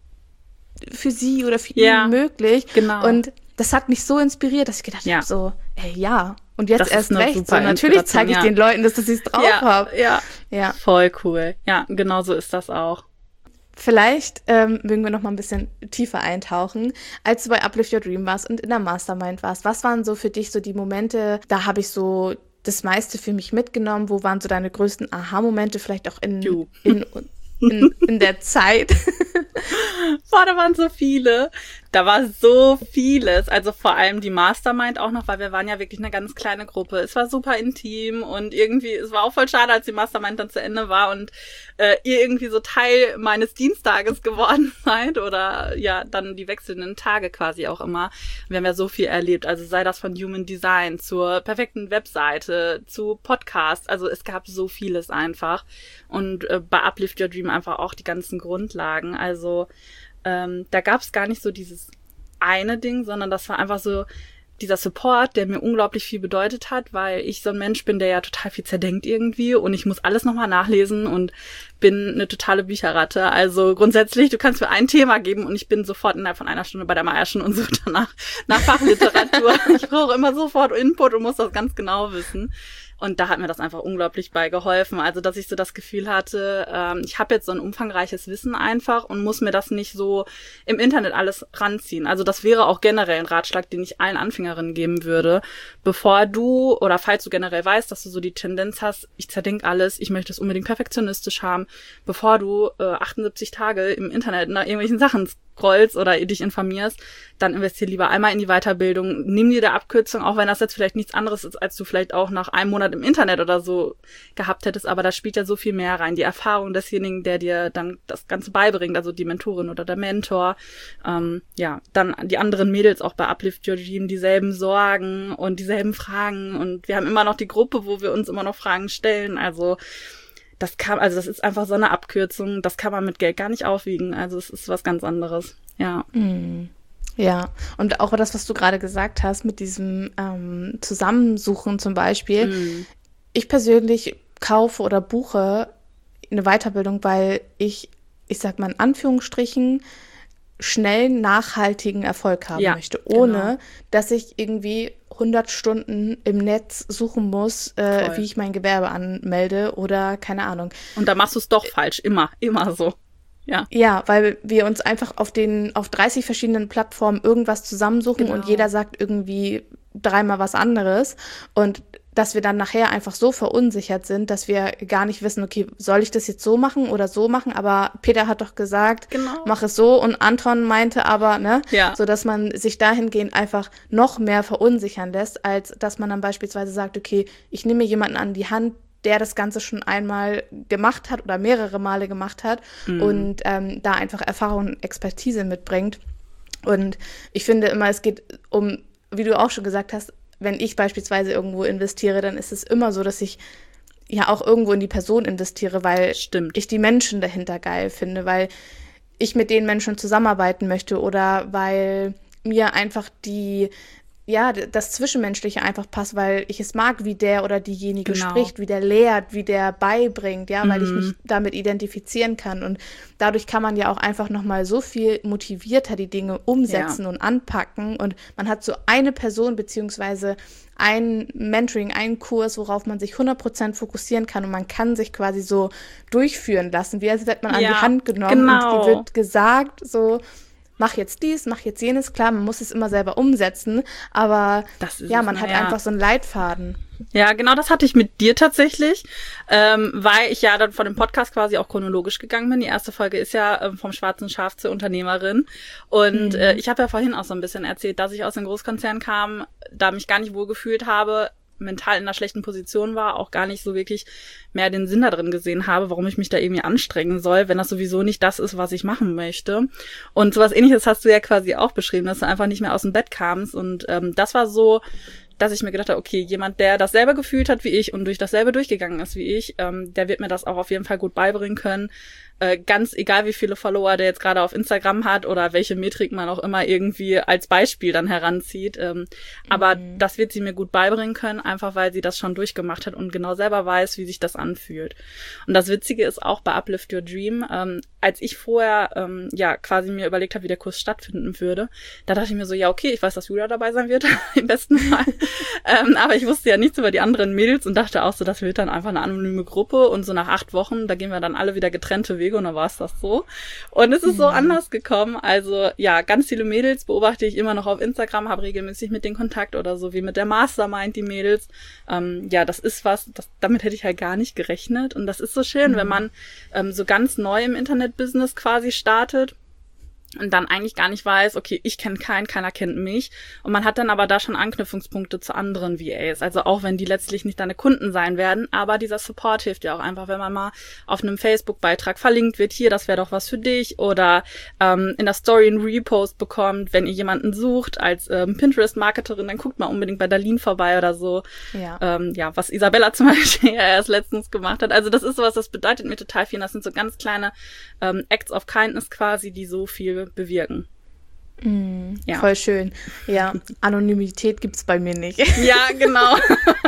für sie oder für ja. ihn möglich? Genau. Und das hat mich so inspiriert, dass ich gedacht ja. habe, so, ey, ja. Und jetzt das erst recht. So, natürlich zeige ich ja. den Leuten, dass ich es drauf ja, habe. Ja. ja, voll cool. Ja, genau so ist das auch. Vielleicht ähm, mögen wir noch mal ein bisschen tiefer eintauchen. Als du bei Uplift Your Dream warst und in der Mastermind warst, was waren so für dich so die Momente, da habe ich so das meiste für mich mitgenommen? Wo waren so deine größten Aha-Momente, vielleicht auch in, in, in, in der Zeit? Boah, da waren so viele. Da war so vieles. Also vor allem die Mastermind auch noch, weil wir waren ja wirklich eine ganz kleine Gruppe. Es war super intim und irgendwie, es war auch voll schade, als die Mastermind dann zu Ende war und äh, ihr irgendwie so Teil meines Dienstages geworden seid oder ja, dann die wechselnden Tage quasi auch immer. Wir haben ja so viel erlebt. Also sei das von Human Design zur perfekten Webseite, zu Podcasts. Also es gab so vieles einfach. Und äh, bei Uplift Your Dream einfach auch die ganzen Grundlagen. Also ähm, da gab es gar nicht so dieses eine Ding, sondern das war einfach so dieser Support, der mir unglaublich viel bedeutet hat, weil ich so ein Mensch bin, der ja total viel zerdenkt irgendwie und ich muss alles nochmal nachlesen und bin eine totale Bücherratte. Also grundsätzlich, du kannst mir ein Thema geben und ich bin sofort innerhalb von einer Stunde bei der Meierschen und suche danach nach Fachliteratur. Ich brauche immer sofort Input und muss das ganz genau wissen. Und da hat mir das einfach unglaublich bei geholfen. Also, dass ich so das Gefühl hatte, ähm, ich habe jetzt so ein umfangreiches Wissen einfach und muss mir das nicht so im Internet alles ranziehen. Also, das wäre auch generell ein Ratschlag, den ich allen Anfängerinnen geben würde. Bevor du, oder falls du generell weißt, dass du so die Tendenz hast, ich zerdenk alles, ich möchte es unbedingt perfektionistisch haben, bevor du äh, achtundsiebzig Tage im Internet nach irgendwelchen Sachen scrollst oder dich informierst, dann investier lieber einmal in die Weiterbildung, nimm dir der Abkürzung, auch wenn das jetzt vielleicht nichts anderes ist, als du vielleicht auch nach einem Monat im Internet oder so gehabt hättest, aber da spielt ja so viel mehr rein. Die Erfahrung desjenigen, der dir dann das Ganze beibringt, also die Mentorin oder der Mentor, ähm, ja, dann die anderen Mädels auch bei Uplift Your Dream, dieselben Sorgen und dieselben Fragen und wir haben immer noch die Gruppe, wo wir uns immer noch Fragen stellen, also das kann, also das ist einfach so eine Abkürzung, das kann man mit Geld gar nicht aufwiegen, also es ist was ganz anderes, ja. Mhm. Ja, und auch das, was du gerade gesagt hast, mit diesem ähm, Zusammensuchen zum Beispiel. Mm. Ich persönlich kaufe oder buche eine Weiterbildung, weil ich, ich sag mal in Anführungsstrichen, schnell nachhaltigen Erfolg haben ja, möchte, ohne genau. dass ich irgendwie hundert Stunden im Netz suchen muss, äh, wie ich mein Gewerbe anmelde oder keine Ahnung. Und da machst du es doch falsch, immer, immer so. Ja. Ja, weil wir uns einfach auf den auf dreißig verschiedenen Plattformen irgendwas zusammensuchen genau. und jeder sagt irgendwie dreimal was anderes und dass wir dann nachher einfach so verunsichert sind, dass wir gar nicht wissen, okay, soll ich das jetzt so machen oder so machen? Aber Peter hat doch gesagt, genau. mach es so und Anton meinte aber, ne, ja. so dass man sich dahingehend einfach noch mehr verunsichern lässt, als dass man dann beispielsweise sagt, okay, ich nehme mir jemanden an die Hand, der das Ganze schon einmal gemacht hat oder mehrere Male gemacht hat mhm. und ähm, da einfach Erfahrung und Expertise mitbringt. Und ich finde immer, es geht um, wie du auch schon gesagt hast, wenn ich beispielsweise irgendwo investiere, dann ist es immer so, dass ich ja auch irgendwo in die Person investiere, weil Stimmt. ich die Menschen dahinter geil finde, weil ich mit den Menschen zusammenarbeiten möchte oder weil mir einfach die ja, das Zwischenmenschliche einfach passt, weil ich es mag, wie der oder diejenige genau. spricht, wie der lehrt, wie der beibringt, ja, weil mhm. ich mich damit identifizieren kann und dadurch kann man ja auch einfach nochmal so viel motivierter die Dinge umsetzen ja. und anpacken und man hat so eine Person beziehungsweise ein Mentoring, einen Kurs, worauf man sich hundert Prozent fokussieren kann und man kann sich quasi so durchführen lassen, wie als wird man ja, an die Hand genommen genau. und die wird gesagt, so mach jetzt dies, mach jetzt jenes. Klar, man muss es immer selber umsetzen, aber ja, man hat ja. einfach so einen Leitfaden. Ja, genau, das hatte ich mit dir tatsächlich, ähm, weil ich ja dann von dem Podcast quasi auch chronologisch gegangen bin. Die erste Folge ist ja ähm, vom schwarzen Schaf zur Unternehmerin. Und mhm. äh, ich habe ja vorhin auch so ein bisschen erzählt, dass ich aus einem Großkonzern kam, da mich gar nicht wohl gefühlt habe, mental in einer schlechten Position war, auch gar nicht so wirklich mehr den Sinn da drin gesehen habe, warum ich mich da irgendwie anstrengen soll, wenn das sowieso nicht das ist, was ich machen möchte. Und sowas Ähnliches hast du ja quasi auch beschrieben, dass du einfach nicht mehr aus dem Bett kamst. Und ähm, das war so, dass ich mir gedacht habe, okay, jemand, der dasselbe gefühlt hat wie ich und durch dasselbe durchgegangen ist wie ich, ähm, der wird mir das auch auf jeden Fall gut beibringen können. Äh, ganz egal, wie viele Follower der jetzt gerade auf Instagram hat oder welche Metrik man auch immer irgendwie als Beispiel dann heranzieht. Ähm, mhm. Aber das wird sie mir gut beibringen können, einfach weil sie das schon durchgemacht hat und genau selber weiß, wie sich das anfühlt. Und das Witzige ist auch bei Uplift Your Dream, ähm, als ich vorher ähm, ja quasi mir überlegt habe, wie der Kurs stattfinden würde, da dachte ich mir so, ja okay, ich weiß, dass Julia dabei sein wird, im besten Fall. ähm, aber ich wusste ja nichts über die anderen Mädels und dachte auch so, das wird dann einfach eine anonyme Gruppe und so nach acht Wochen, da gehen wir dann alle wieder getrennte Wege und dann war es das so. Und es ist mhm. so anders gekommen. Also ja, ganz viele Mädels beobachte ich immer noch auf Instagram, habe regelmäßig mit denen Kontakt oder so wie mit der Mastermind, die Mädels. Ähm, ja, das ist was, das, damit hätte ich halt gar nicht gerechnet. Und das ist so schön, mhm. wenn man ähm, so ganz neu im Internet-Business quasi startet und dann eigentlich gar nicht weiß, okay, ich kenne keinen, keiner kennt mich. Und man hat dann aber da schon Anknüpfungspunkte zu anderen V As. Also auch wenn die letztlich nicht deine Kunden sein werden, aber dieser Support hilft ja auch einfach, wenn man mal auf einem Facebook-Beitrag verlinkt wird, hier, das wäre doch was für dich. Oder ähm, in der Story einen Repost bekommt, wenn ihr jemanden sucht als ähm, Pinterest-Marketerin, dann guckt mal unbedingt bei Darlene vorbei oder so. Ja, ähm, ja was Isabella zum Beispiel ja erst letztens gemacht hat. Also das ist sowas, das bedeutet mir total viel. Das sind so ganz kleine ähm, Acts of Kindness quasi, die so viel bewirken. Mm, ja. Voll schön. Ja, Anonymität gibt's bei mir nicht. Ja, genau.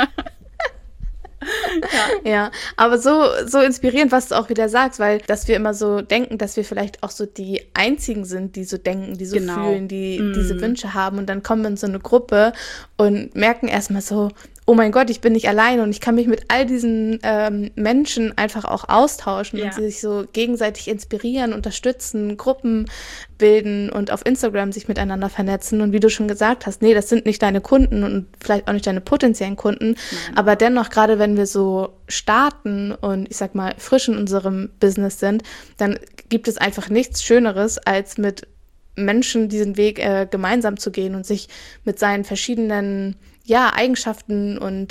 Ja. ja, aber so so inspirierend, was du auch wieder sagst, weil dass wir immer so denken, dass wir vielleicht auch so die Einzigen sind, die so denken, die so genau. fühlen, die mm. diese Wünsche haben und dann kommen wir in so eine Gruppe und merken erstmal so, oh mein Gott, ich bin nicht allein und ich kann mich mit all diesen ähm, Menschen einfach auch austauschen ja. und sie sich so gegenseitig inspirieren, unterstützen, Gruppen bilden und auf Instagram sich miteinander vernetzen. Und wie du schon gesagt hast, nee, das sind nicht deine Kunden und vielleicht auch nicht deine potenziellen Kunden, Nein. aber dennoch, gerade wenn wir so starten und ich sag mal frisch in unserem Business sind, dann gibt es einfach nichts Schöneres, als mit Menschen diesen Weg äh, gemeinsam zu gehen und sich mit seinen verschiedenen ja, Eigenschaften und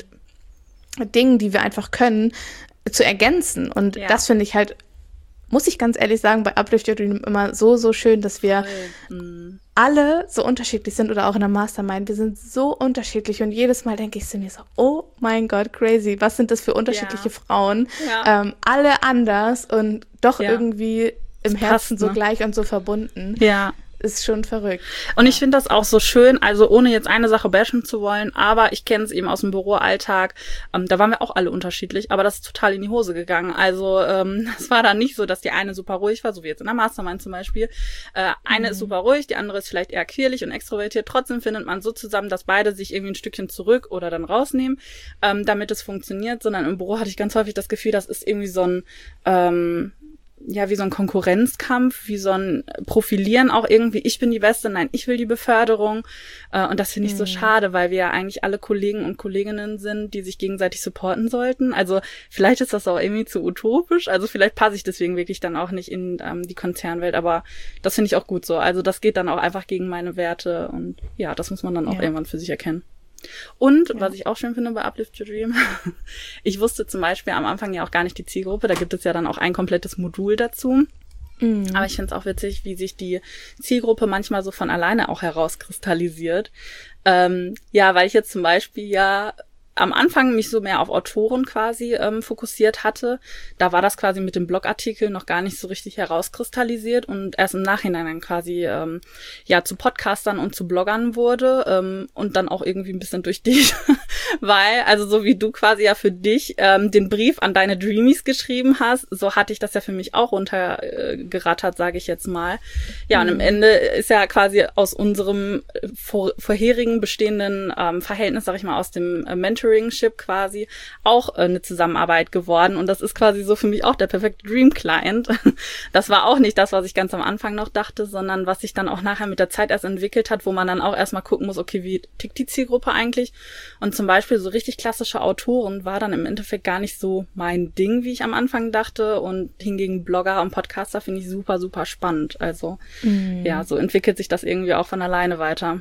Dingen, die wir einfach können, zu ergänzen. Und ja. das finde ich halt, muss ich ganz ehrlich sagen, bei Uplift Your Dream immer so, so schön, dass wir mhm. alle so unterschiedlich sind oder auch in der Mastermind. Wir sind so unterschiedlich und jedes Mal denke ich zu mir so, oh mein Gott, crazy, was sind das für unterschiedliche ja. Frauen? Ja. Ähm, alle anders und doch ja. irgendwie im das Herzen passt, ne? so gleich und so verbunden. Ja. Ist schon verrückt. Und ich finde das auch so schön, also ohne jetzt eine Sache bashen zu wollen, aber ich kenne es eben aus dem Büroalltag, ähm, da waren wir auch alle unterschiedlich, aber das ist total in die Hose gegangen. Also ähm, es war dann nicht so, dass die eine super ruhig war, so wie jetzt in der Mastermind zum Beispiel. Äh, eine mhm. ist super ruhig, die andere ist vielleicht eher quirlig und extrovertiert. Trotzdem findet man so zusammen, dass beide sich irgendwie ein Stückchen zurück oder dann rausnehmen, ähm, damit es funktioniert. Sondern im Büro hatte ich ganz häufig das Gefühl, das ist irgendwie so ein ähm, ja, wie so ein Konkurrenzkampf, wie so ein Profilieren auch irgendwie, ich bin die Beste, nein, ich will die Beförderung. Äh, und das finde ich mhm. so schade, weil wir ja eigentlich alle Kollegen und Kolleginnen sind, die sich gegenseitig supporten sollten. Also vielleicht ist das auch irgendwie zu utopisch, also vielleicht passe ich deswegen wirklich dann auch nicht in ähm, die Konzernwelt, aber das finde ich auch gut so. Also das geht dann auch einfach gegen meine Werte und ja, das muss man dann auch ja. irgendwann für sich erkennen. Und, ja. was ich auch schön finde bei Uplift Your Dream, ich wusste zum Beispiel am Anfang ja auch gar nicht die Zielgruppe, da gibt es ja dann auch ein komplettes Modul dazu. Mhm. Aber ich finde es auch witzig, wie sich die Zielgruppe manchmal so von alleine auch herauskristallisiert. Ähm, ja, weil ich jetzt zum Beispiel ja am Anfang mich so mehr auf Autoren quasi ähm, fokussiert hatte. Da war das quasi mit dem Blogartikel noch gar nicht so richtig herauskristallisiert und erst im Nachhinein dann quasi ähm, ja zu Podcastern und zu Bloggern wurde ähm, und dann auch irgendwie ein bisschen durch dich, weil, also so wie du quasi ja für dich ähm, den Brief an deine Dreamies geschrieben hast, so hatte ich das ja für mich auch runtergerattert, äh, sage ich jetzt mal. Ja, mhm. und am Ende ist ja quasi aus unserem vor, vorherigen bestehenden ähm, Verhältnis, sag ich mal, aus dem äh, Mentoring Mentoringship quasi auch äh, eine Zusammenarbeit geworden. Und das ist quasi so für mich auch der perfekte Dream Client. Das war auch nicht das, was ich ganz am Anfang noch dachte, sondern was sich dann auch nachher mit der Zeit erst entwickelt hat, wo man dann auch erstmal gucken muss, okay, wie tickt die Zielgruppe eigentlich? Und zum Beispiel so richtig klassische Autoren war dann im Endeffekt gar nicht so mein Ding, wie ich am Anfang dachte. Und hingegen Blogger und Podcaster finde ich super, super spannend. Also mhm. ja, so entwickelt sich das irgendwie auch von alleine weiter.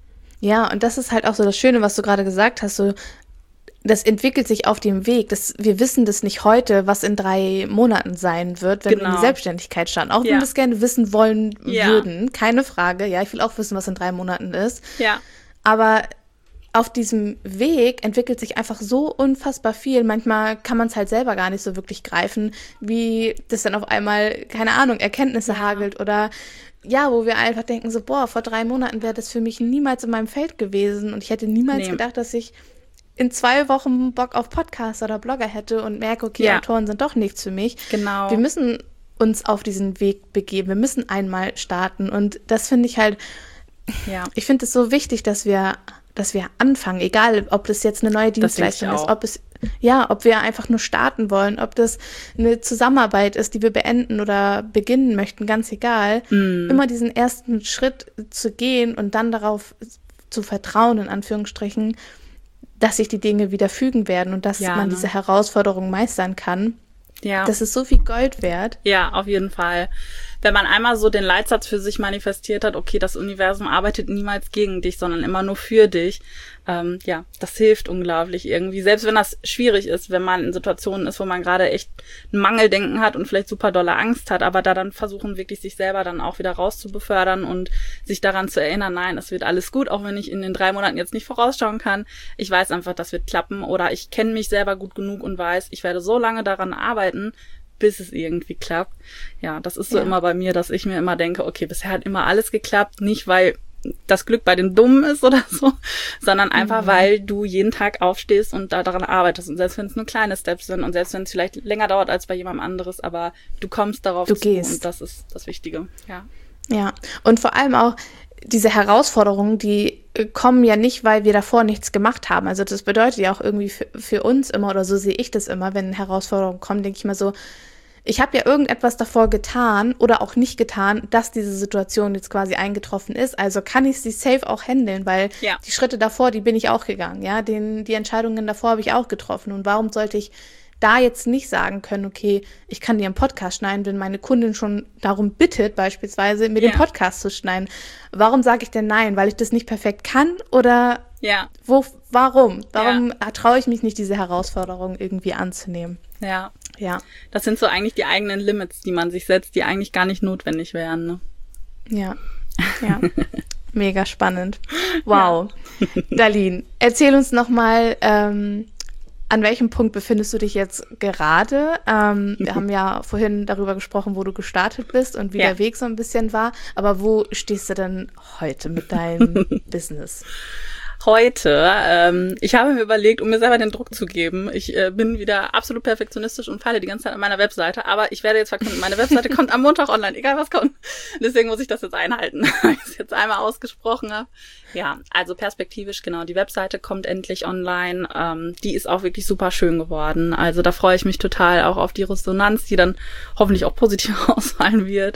Ja, und das ist halt auch so das Schöne, was du gerade gesagt hast, so das entwickelt sich auf dem Weg. Das, wir wissen das nicht heute, was in drei Monaten sein wird, wenn genau. wir in die Selbstständigkeit starten. Auch ja. wenn wir das gerne wissen wollen ja. würden, keine Frage. Ja, ich will auch wissen, was in drei Monaten ist. Ja. Aber auf diesem Weg entwickelt sich einfach so unfassbar viel. Manchmal kann man es halt selber gar nicht so wirklich greifen, wie das dann auf einmal, keine Ahnung, Erkenntnisse ja. hagelt oder ja, wo wir einfach denken so, boah, vor drei Monaten wäre das für mich niemals in meinem Feld gewesen und ich hätte niemals nee. gedacht, dass ich in zwei Wochen Bock auf Podcaster oder Blogger hätte und merke, okay, ja. Autoren sind doch nichts für mich. Genau. Wir müssen uns auf diesen Weg begeben. Wir müssen einmal starten und das finde ich halt, ja. ich finde es so wichtig, dass wir dass wir anfangen, egal ob das jetzt eine neue Dienstleistung ist, ob es ja, ob wir einfach nur starten wollen, ob das eine Zusammenarbeit ist, die wir beenden oder beginnen möchten, ganz egal. Mm. Immer diesen ersten Schritt zu gehen und dann darauf zu vertrauen, in Anführungsstrichen, dass sich die Dinge wieder fügen werden und dass ja, man ne? diese Herausforderungen meistern kann. Ja. Das ist so viel Gold wert. Ja, auf jeden Fall. Wenn man einmal so den Leitsatz für sich manifestiert hat, okay, das Universum arbeitet niemals gegen dich, sondern immer nur für dich, ähm, ja, das hilft unglaublich irgendwie. Selbst wenn das schwierig ist, wenn man in Situationen ist, wo man gerade echt ein Mangeldenken hat und vielleicht super dolle Angst hat, aber da dann versuchen, wirklich sich selber dann auch wieder rauszubefördern und sich daran zu erinnern, nein, es wird alles gut, auch wenn ich in den drei Monaten jetzt nicht vorausschauen kann. Ich weiß einfach, das wird klappen oder ich kenne mich selber gut genug und weiß, ich werde so lange daran arbeiten, bis es irgendwie klappt. Ja, das ist so ja. immer bei mir, dass ich mir immer denke, okay, bisher hat immer alles geklappt, nicht weil das Glück bei den Dummen ist oder so, sondern einfach, mhm. weil du jeden Tag aufstehst und da daran arbeitest. Und selbst wenn es nur kleine Steps sind und selbst wenn es vielleicht länger dauert als bei jemandem anderes, aber du kommst darauf du zu gehst. Und das ist das Wichtige. Ja. Ja, und vor allem auch diese Herausforderungen, die kommen ja nicht, weil wir davor nichts gemacht haben. Also das bedeutet ja auch irgendwie für, für uns immer, oder so sehe ich das immer, wenn Herausforderungen kommen, denke ich mal so, ich habe ja irgendetwas davor getan oder auch nicht getan, dass diese Situation jetzt quasi eingetroffen ist. Also kann ich sie safe auch handeln, weil ja. die Schritte davor, die bin ich auch gegangen. Ja, Den, die Entscheidungen davor habe ich auch getroffen. Und warum sollte ich da jetzt nicht sagen können, okay, ich kann dir einen Podcast schneiden, wenn meine Kundin schon darum bittet, beispielsweise mir ja. den Podcast zu schneiden. Warum sage ich denn nein? Weil ich das nicht perfekt kann oder ja. wo, warum? Warum ja. traue ich mich nicht, diese Herausforderung irgendwie anzunehmen? Ja. Ja. Das sind so eigentlich die eigenen Limits, die man sich setzt, die eigentlich gar nicht notwendig wären. Ne? Ja. Ja. Mega spannend. Wow. Ja. Darlene, erzähl uns nochmal, ähm, an welchem Punkt befindest du dich jetzt gerade? Ähm, wir haben ja vorhin darüber gesprochen, wo du gestartet bist und wie ja. der Weg so ein bisschen war. Aber wo stehst du denn heute mit deinem Business? Heute, ähm, ich habe mir überlegt, um mir selber den Druck zu geben, ich äh, bin wieder absolut perfektionistisch und feile die ganze Zeit an meiner Webseite, aber ich werde jetzt verkünden, meine Webseite kommt am Montag online, egal was kommt. Deswegen muss ich das jetzt einhalten, weil ich es jetzt einmal ausgesprochen habe. Ja, also perspektivisch, genau, die Webseite kommt endlich online. Ähm, die ist auch wirklich super schön geworden. Also da freue ich mich total auch auf die Resonanz, die dann hoffentlich auch positiv ausfallen wird.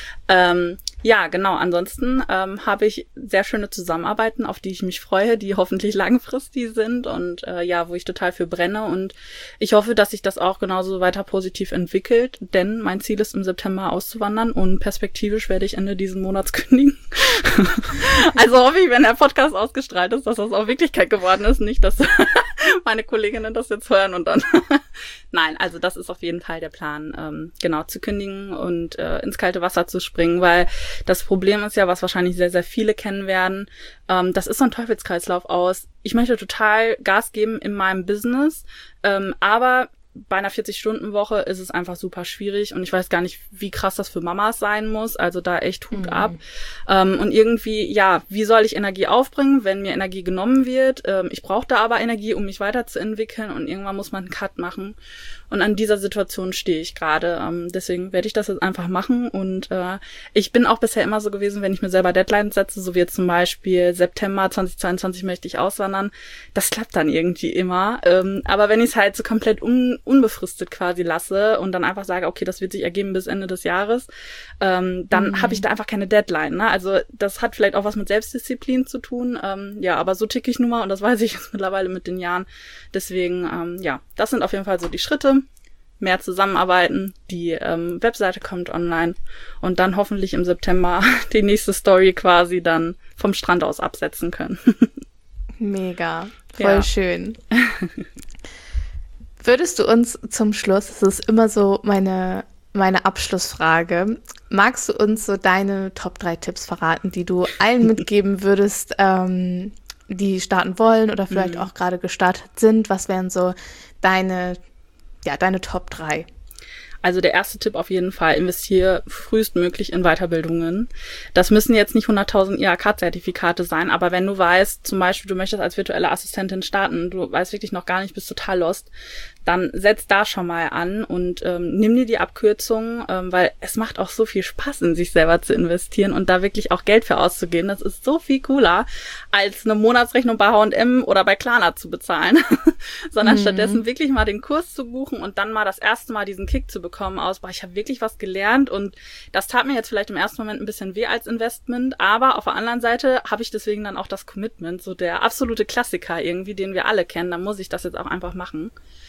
Ähm, ja, genau. Ansonsten ähm, habe ich sehr schöne Zusammenarbeiten, auf die ich mich freue, die hoffentlich langfristig sind und äh, ja, wo ich total für brenne. Und ich hoffe, dass sich das auch genauso weiter positiv entwickelt, denn mein Ziel ist, im September auszuwandern und perspektivisch werde ich Ende diesen Monats kündigen. Also hoffe ich, wenn der Podcast ausgestrahlt ist, dass das auch Wirklichkeit geworden ist, nicht, dass meine Kolleginnen das jetzt hören und dann nein, also das ist auf jeden Fall der Plan, ähm, genau, zu kündigen und äh, ins kalte Wasser zu springen, weil das Problem ist ja, was wahrscheinlich sehr, sehr viele kennen werden, ähm, das ist so ein Teufelskreislauf aus. Ich möchte total Gas geben in meinem Business, ähm, aber bei einer vierzig-Stunden-Woche ist es einfach super schwierig und ich weiß gar nicht, wie krass das für Mamas sein muss, also da echt Hut mhm. ab. Ähm, und irgendwie, ja, wie soll ich Energie aufbringen, wenn mir Energie genommen wird? Ähm, ich brauche da aber Energie, um mich weiterzuentwickeln und irgendwann muss man einen Cut machen. Und an dieser Situation stehe ich gerade. Ähm, deswegen werde ich das jetzt einfach machen und äh, ich bin auch bisher immer so gewesen, wenn ich mir selber Deadlines setze, so wie jetzt zum Beispiel September zweitausendzweiundzwanzig möchte ich auswandern, das klappt dann irgendwie immer. Ähm, aber wenn ich es halt so komplett un- unbefristet quasi lasse und dann einfach sage, okay, das wird sich ergeben bis Ende des Jahres, ähm, dann mhm. habe ich da einfach keine Deadline. Ne? Also das hat vielleicht auch was mit Selbstdisziplin zu tun. Ähm, ja, aber so ticke ich nun mal und das weiß ich jetzt mittlerweile mit den Jahren. Deswegen, ähm, ja, das sind auf jeden Fall so die Schritte. Mehr zusammenarbeiten, die ähm, Webseite kommt online und dann hoffentlich im September die nächste Story quasi dann vom Strand aus absetzen können. Mega, voll ja. schön. Würdest du uns zum Schluss, das ist immer so meine, meine Abschlussfrage, magst du uns so deine Top drei Tipps verraten, die du allen mitgeben würdest, ähm, die starten wollen oder vielleicht mhm. auch gerade gestartet sind? Was wären so deine Ja, deine Top drei. Also der erste Tipp auf jeden Fall, investiere frühestmöglich in Weiterbildungen. Das müssen jetzt nicht hunderttausend I H K-Zertifikate sein, aber wenn du weißt, zum Beispiel, du möchtest als virtuelle Assistentin starten, du weißt wirklich noch gar nicht, bist total lost, dann setz da schon mal an und ähm, nimm dir die Abkürzung, ähm, weil es macht auch so viel Spaß, in sich selber zu investieren und da wirklich auch Geld für auszugeben. Das ist so viel cooler, als eine Monatsrechnung bei H und M oder bei Klarna zu bezahlen, sondern mhm. stattdessen wirklich mal den Kurs zu buchen und dann mal das erste Mal diesen Kick zu bekommen aus, boah, ich habe wirklich was gelernt und das tat mir jetzt vielleicht im ersten Moment ein bisschen weh als Investment, aber auf der anderen Seite habe ich deswegen dann auch das Commitment, so der absolute Klassiker irgendwie, den wir alle kennen, da muss ich das jetzt auch einfach machen.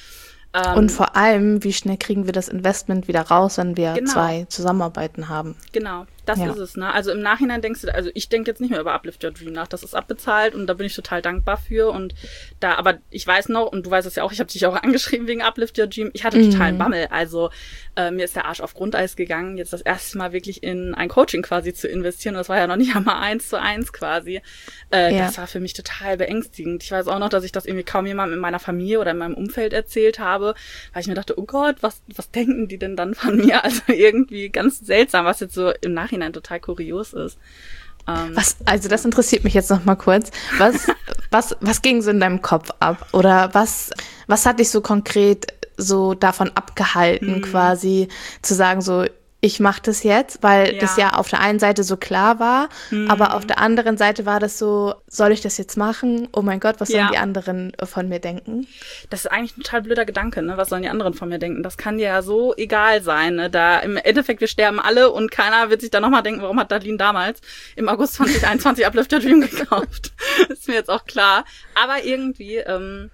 Und vor allem, wie schnell kriegen wir das Investment wieder raus, wenn wir genau. zwei Zusammenarbeiten haben? Genau, das ja. ist es. Ne? Also im Nachhinein denkst du, also ich denke jetzt nicht mehr über Uplift Your Dream nach, das ist abbezahlt und da bin ich total dankbar für und da, aber ich weiß noch, und du weißt es ja auch, ich habe dich auch angeschrieben wegen Uplift Your Dream, ich hatte mhm. total Bammel, also äh, mir ist der Arsch auf Grundeis gegangen, jetzt das erste Mal wirklich in ein Coaching quasi zu investieren und das war ja noch nicht einmal eins zu eins quasi. Äh, ja. Das war für mich total beängstigend. Ich weiß auch noch, dass ich das irgendwie kaum jemandem in meiner Familie oder in meinem Umfeld erzählt habe, weil ich mir dachte, oh Gott, was was denken die denn dann von mir? Also irgendwie ganz seltsam, was jetzt so im Nachhinein total kurios ist. Ähm, was, also das interessiert mich jetzt noch mal kurz. Was, was, was ging so in deinem Kopf ab? Oder was, was hat dich so konkret so davon abgehalten, mhm. quasi zu sagen so, ich mache das jetzt, weil ja. das ja auf der einen Seite so klar war, mhm. aber auf der anderen Seite war das so, soll ich das jetzt machen? Oh mein Gott, was sollen ja. die anderen von mir denken? Das ist eigentlich ein total blöder Gedanke, ne? Was sollen die anderen von mir denken? Das kann dir ja so egal sein, ne? Da im Endeffekt, wir sterben alle und keiner wird sich dann nochmal denken, warum hat Darlene damals im August zwanzig einundzwanzig Uplift Your Dream gekauft? Ist mir jetzt auch klar. Aber irgendwie, ähm,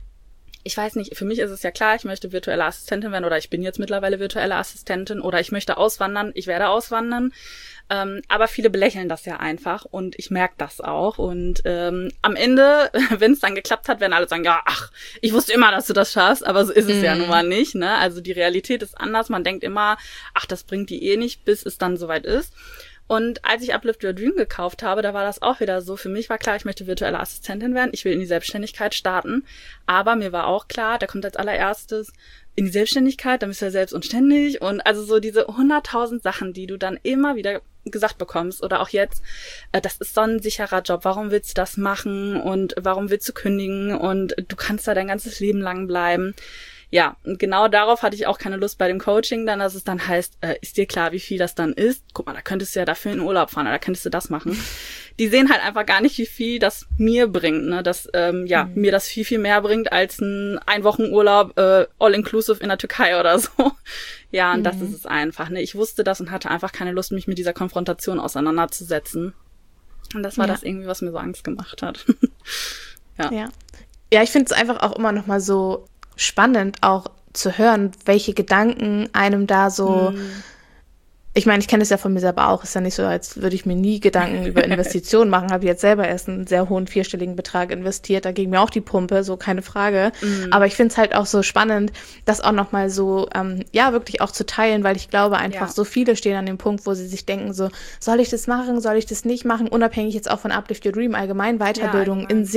ich weiß nicht, für mich ist es ja klar, ich möchte virtuelle Assistentin werden oder ich bin jetzt mittlerweile virtuelle Assistentin oder ich möchte auswandern, ich werde auswandern. Ähm, aber viele belächeln das ja einfach und ich merke das auch. Und ähm, am Ende, wenn es dann geklappt hat, werden alle sagen, ja, ach, ich wusste immer, dass du das schaffst, aber so ist es mm. ja nun mal nicht. Ne? Also die Realität ist anders. Man denkt immer, ach, das bringt die eh nicht, bis es dann soweit ist. Und als ich Uplift Your Dream gekauft habe, da war das auch wieder so. Für mich war klar, ich möchte virtuelle Assistentin werden. Ich will in die Selbstständigkeit starten. Aber mir war auch klar, da kommt als allererstes in die Selbstständigkeit, dann bist du ja selbst und ständig. Und also so diese hunderttausend Sachen, die du dann immer wieder gesagt bekommst oder auch jetzt, äh, das ist so ein sicherer Job. Warum willst du das machen? Und warum willst du kündigen? Und du kannst da dein ganzes Leben lang bleiben. Ja, und genau darauf hatte ich auch keine Lust bei dem Coaching, dann, dass es dann heißt, äh, ist dir klar, wie viel das dann ist? Guck mal, da könntest du ja dafür in den Urlaub fahren, oder da könntest du das machen. Die sehen halt einfach gar nicht, wie viel das mir bringt, ne, dass, ähm, ja, mhm. mir das viel, viel mehr bringt als ein Ein-Wochen-Urlaub, äh, all-inclusive in der Türkei oder so. Ja, und mhm. das ist es einfach, ne. Ich wusste das und hatte einfach keine Lust, mich mit dieser Konfrontation auseinanderzusetzen. Und das war ja. das irgendwie, was mir so Angst gemacht hat. ja. ja. Ja, ich finde es einfach auch immer noch mal so spannend auch zu hören, welche Gedanken einem da so, hm. ich meine, ich kenne es ja von mir selber auch, ist ja nicht so, als würde ich mir nie Gedanken über Investitionen machen, habe jetzt selber erst einen sehr hohen vierstelligen Betrag investiert, da ging mir auch die Pumpe, so keine Frage, mhm. aber ich finde es halt auch so spannend, das auch nochmal so, ähm, ja, wirklich auch zu teilen, weil ich glaube einfach, ja. so viele stehen an dem Punkt, wo sie sich denken so, soll ich das machen, soll ich das nicht machen, unabhängig jetzt auch von Uplift Your Dream, allgemein Weiterbildung ja, allgemein. in sich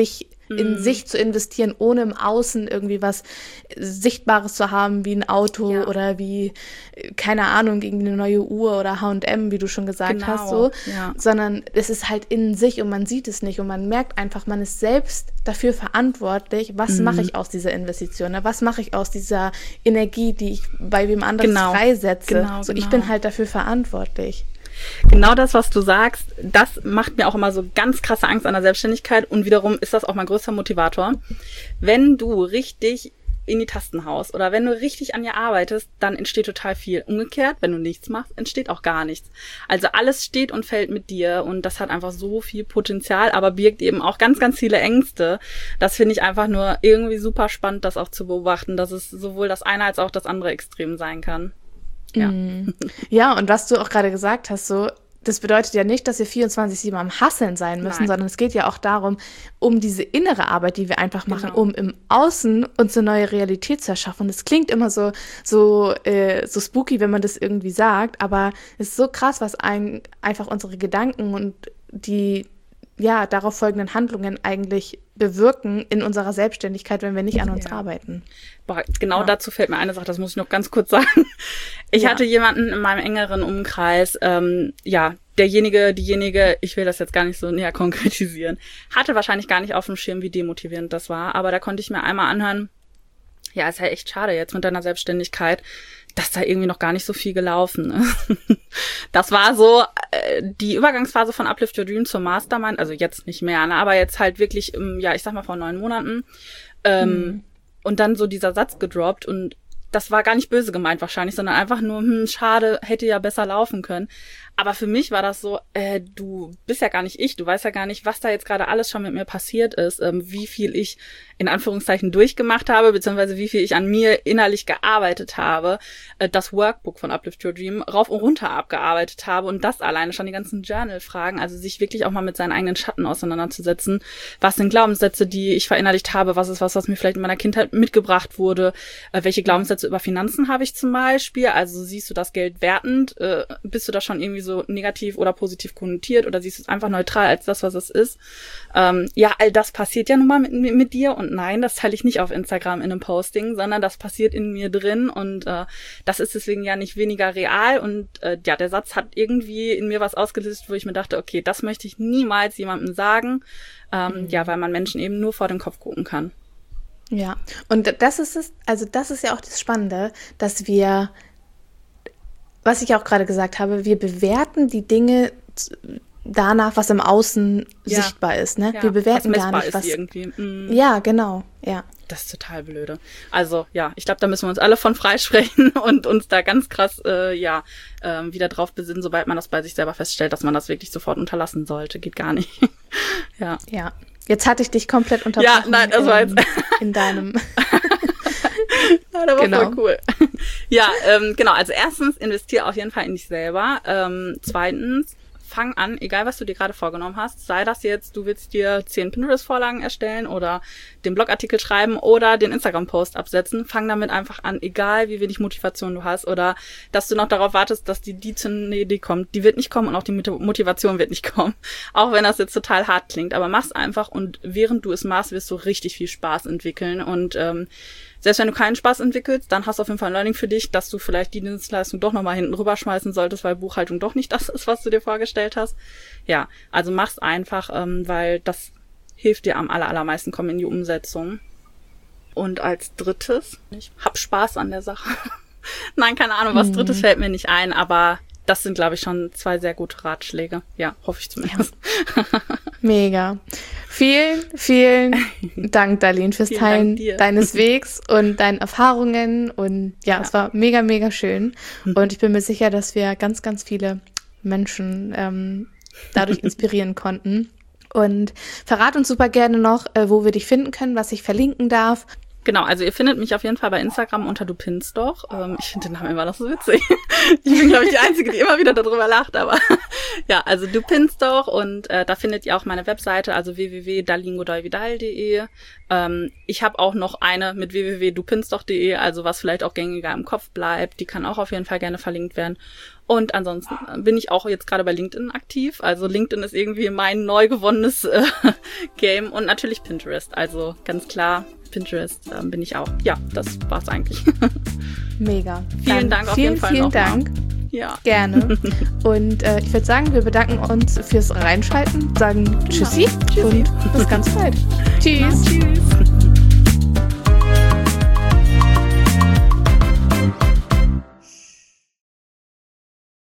in mm. sich zu investieren, ohne im Außen irgendwie was Sichtbares zu haben, wie ein Auto ja. oder wie, keine Ahnung, irgendwie eine neue Uhr oder H und M, wie du schon gesagt genau. hast, so, ja. sondern es ist halt in sich und man sieht es nicht und man merkt einfach, man ist selbst dafür verantwortlich, was mm. mache ich aus dieser Investition, ne? Was mache ich aus dieser Energie, die ich bei wem anderes genau. freisetze. Genau, so, genau. ich bin halt dafür verantwortlich. Genau das, was du sagst, das macht mir auch immer so ganz krasse Angst an der Selbstständigkeit und wiederum ist das auch mein größter Motivator. Wenn du richtig in die Tasten haust oder wenn du richtig an dir arbeitest, dann entsteht total viel. Umgekehrt, wenn du nichts machst, entsteht auch gar nichts. Also alles steht und fällt mit dir und das hat einfach so viel Potenzial, aber birgt eben auch ganz, ganz viele Ängste. Das finde ich einfach nur irgendwie super spannend, das auch zu beobachten, dass es sowohl das eine als auch das andere Extrem sein kann. Ja. Mm. Ja, und was du auch gerade gesagt hast, so, das bedeutet ja nicht, dass wir vierundzwanzig sieben am Hasseln sein müssen, Nein. sondern es geht ja auch darum, um diese innere Arbeit, die wir einfach machen, genau. um im Außen uns eine neue Realität zu erschaffen. Das klingt immer so so äh, so spooky, wenn man das irgendwie sagt, aber es ist so krass, was ein, einfach unsere Gedanken und die ja darauf folgenden Handlungen eigentlich bewirken in unserer Selbstständigkeit, wenn wir nicht an uns ja. arbeiten. Boah, genau ja. dazu fällt mir eine Sache, das muss ich noch ganz kurz sagen. Ich ja. hatte jemanden in meinem engeren Umkreis, ähm, ja, derjenige, diejenige, ich will das jetzt gar nicht so näher konkretisieren, hatte wahrscheinlich gar nicht auf dem Schirm, wie demotivierend das war, aber da konnte ich mir einmal anhören, ja, ist ja echt schade jetzt mit deiner Selbstständigkeit, dass da irgendwie noch gar nicht so viel gelaufen ist. Das war so äh, die Übergangsphase von Uplift Your Dream zur Mastermind, also jetzt nicht mehr, ne, aber jetzt halt wirklich, ähm, ja, ich sag mal vor neun Monaten. Ähm, hm. Und dann so dieser Satz gedroppt und das war gar nicht böse gemeint wahrscheinlich, sondern einfach nur, hm, schade, hätte ja besser laufen können. Aber für mich war das so, äh, du bist ja gar nicht ich, du weißt ja gar nicht, was da jetzt gerade alles schon mit mir passiert ist, ähm, wie viel ich in Anführungszeichen durchgemacht habe, beziehungsweise wie viel ich an mir innerlich gearbeitet habe, äh, das Workbook von Uplift Your Dream rauf und runter abgearbeitet habe und das alleine schon die ganzen Journal-Fragen, also sich wirklich auch mal mit seinen eigenen Schatten auseinanderzusetzen. Was sind Glaubenssätze, die ich verinnerlicht habe? Was ist was, was mir vielleicht in meiner Kindheit mitgebracht wurde? Äh, welche Glaubenssätze über Finanzen habe ich zum Beispiel? Also siehst du das Geld wertend? Äh, bist du da schon irgendwie so negativ oder positiv konnotiert oder siehst du es einfach neutral als das, was es ist? Ähm, ja, all das passiert ja nun mal mit, mit, mit dir und nein, das teile ich nicht auf Instagram in einem Posting, sondern das passiert in mir drin und äh, das ist deswegen ja nicht weniger real und äh, ja, der Satz hat irgendwie in mir was ausgelöst, wo ich mir dachte, okay, das möchte ich niemals jemandem sagen, ähm, mhm. ja, weil man Menschen eben nur vor den Kopf gucken kann. Ja, und das ist es, also das ist ja auch das Spannende, dass wir, was ich auch gerade gesagt habe, wir bewerten die Dinge danach, was im Außen ja. sichtbar ist, ne? Ja, wir bewerten was gar nicht, ist was irgendwie. Mm. Ja, genau, ja. Das ist total blöde. Also ja, ich glaube, da müssen wir uns alle von freisprechen und uns da ganz krass äh, ja äh, wieder drauf besinnen, sobald man das bei sich selber feststellt, dass man das wirklich sofort unterlassen sollte. Geht gar nicht. ja. Ja. Jetzt hatte ich dich komplett unterbrochen. Ja, nein, das war jetzt in deinem. Ja, das war genau. voll cool. Ja, ähm, genau. Also erstens, investiere auf jeden Fall in dich selber. Ähm, zweitens, fang an, egal was du dir gerade vorgenommen hast, sei das jetzt, du willst dir zehn Pinterest-Vorlagen erstellen oder den Blogartikel schreiben oder den Instagram-Post absetzen, fang damit einfach an, egal wie wenig Motivation du hast oder dass du noch darauf wartest, dass die, die zu einer Idee kommt. Die wird nicht kommen und auch die Motivation wird nicht kommen. Auch wenn das jetzt total hart klingt, aber mach's einfach und während du es machst, wirst du richtig viel Spaß entwickeln und ähm, selbst wenn du keinen Spaß entwickelst, dann hast du auf jeden Fall ein Learning für dich, dass du vielleicht die Dienstleistung doch nochmal hinten rüberschmeißen solltest, weil Buchhaltung doch nicht das ist, was du dir vorgestellt hast. Ja, also mach's einfach, ähm, weil das hilft dir am aller, allermeisten, komm in die Umsetzung. Und als drittes, ich hab Spaß an der Sache. Nein, keine Ahnung, was drittes mhm. fällt mir nicht ein, aber das sind, glaube ich, schon zwei sehr gute Ratschläge. Ja, hoffe ich zumindest. Ja. Mega. Vielen, vielen Dank, Darlene, fürs vielen Teilen deines Wegs und deinen Erfahrungen. Und ja, ja, es war mega, mega schön. Und ich bin mir sicher, dass wir ganz, ganz viele Menschen ähm, dadurch inspirieren konnten. Und verrat uns super gerne noch, äh, wo wir dich finden können, was ich verlinken darf. Genau, also ihr findet mich auf jeden Fall bei Instagram unter Du Pinnst doch. Ähm, ich finde den Namen immer noch so witzig. Ich bin, glaube ich, die Einzige, die immer wieder darüber lacht, aber ja, also Du Pinnst doch und äh, da findet ihr auch meine Webseite, also w w w punkt dalingodoyvidal punkt d e. Ähm, ich habe auch noch eine mit w w w punkt du pinnst doch punkt d e, also was vielleicht auch gängiger im Kopf bleibt, die kann auch auf jeden Fall gerne verlinkt werden. Und ansonsten bin ich auch jetzt gerade bei LinkedIn aktiv. Also LinkedIn ist irgendwie mein neu gewonnenes äh, Game. Und natürlich Pinterest. Also ganz klar, Pinterest äh, bin ich auch. Ja, das war's eigentlich. Mega. Vielen Dann Dank auf vielen, jeden Fall Vielen nochmal. Dank. Ja. Gerne. Und äh, ich würde sagen, wir bedanken uns fürs Reinschalten, sagen Tschüssi, Tschüssi. und bis ganz bald. Tschüss. Tschüss.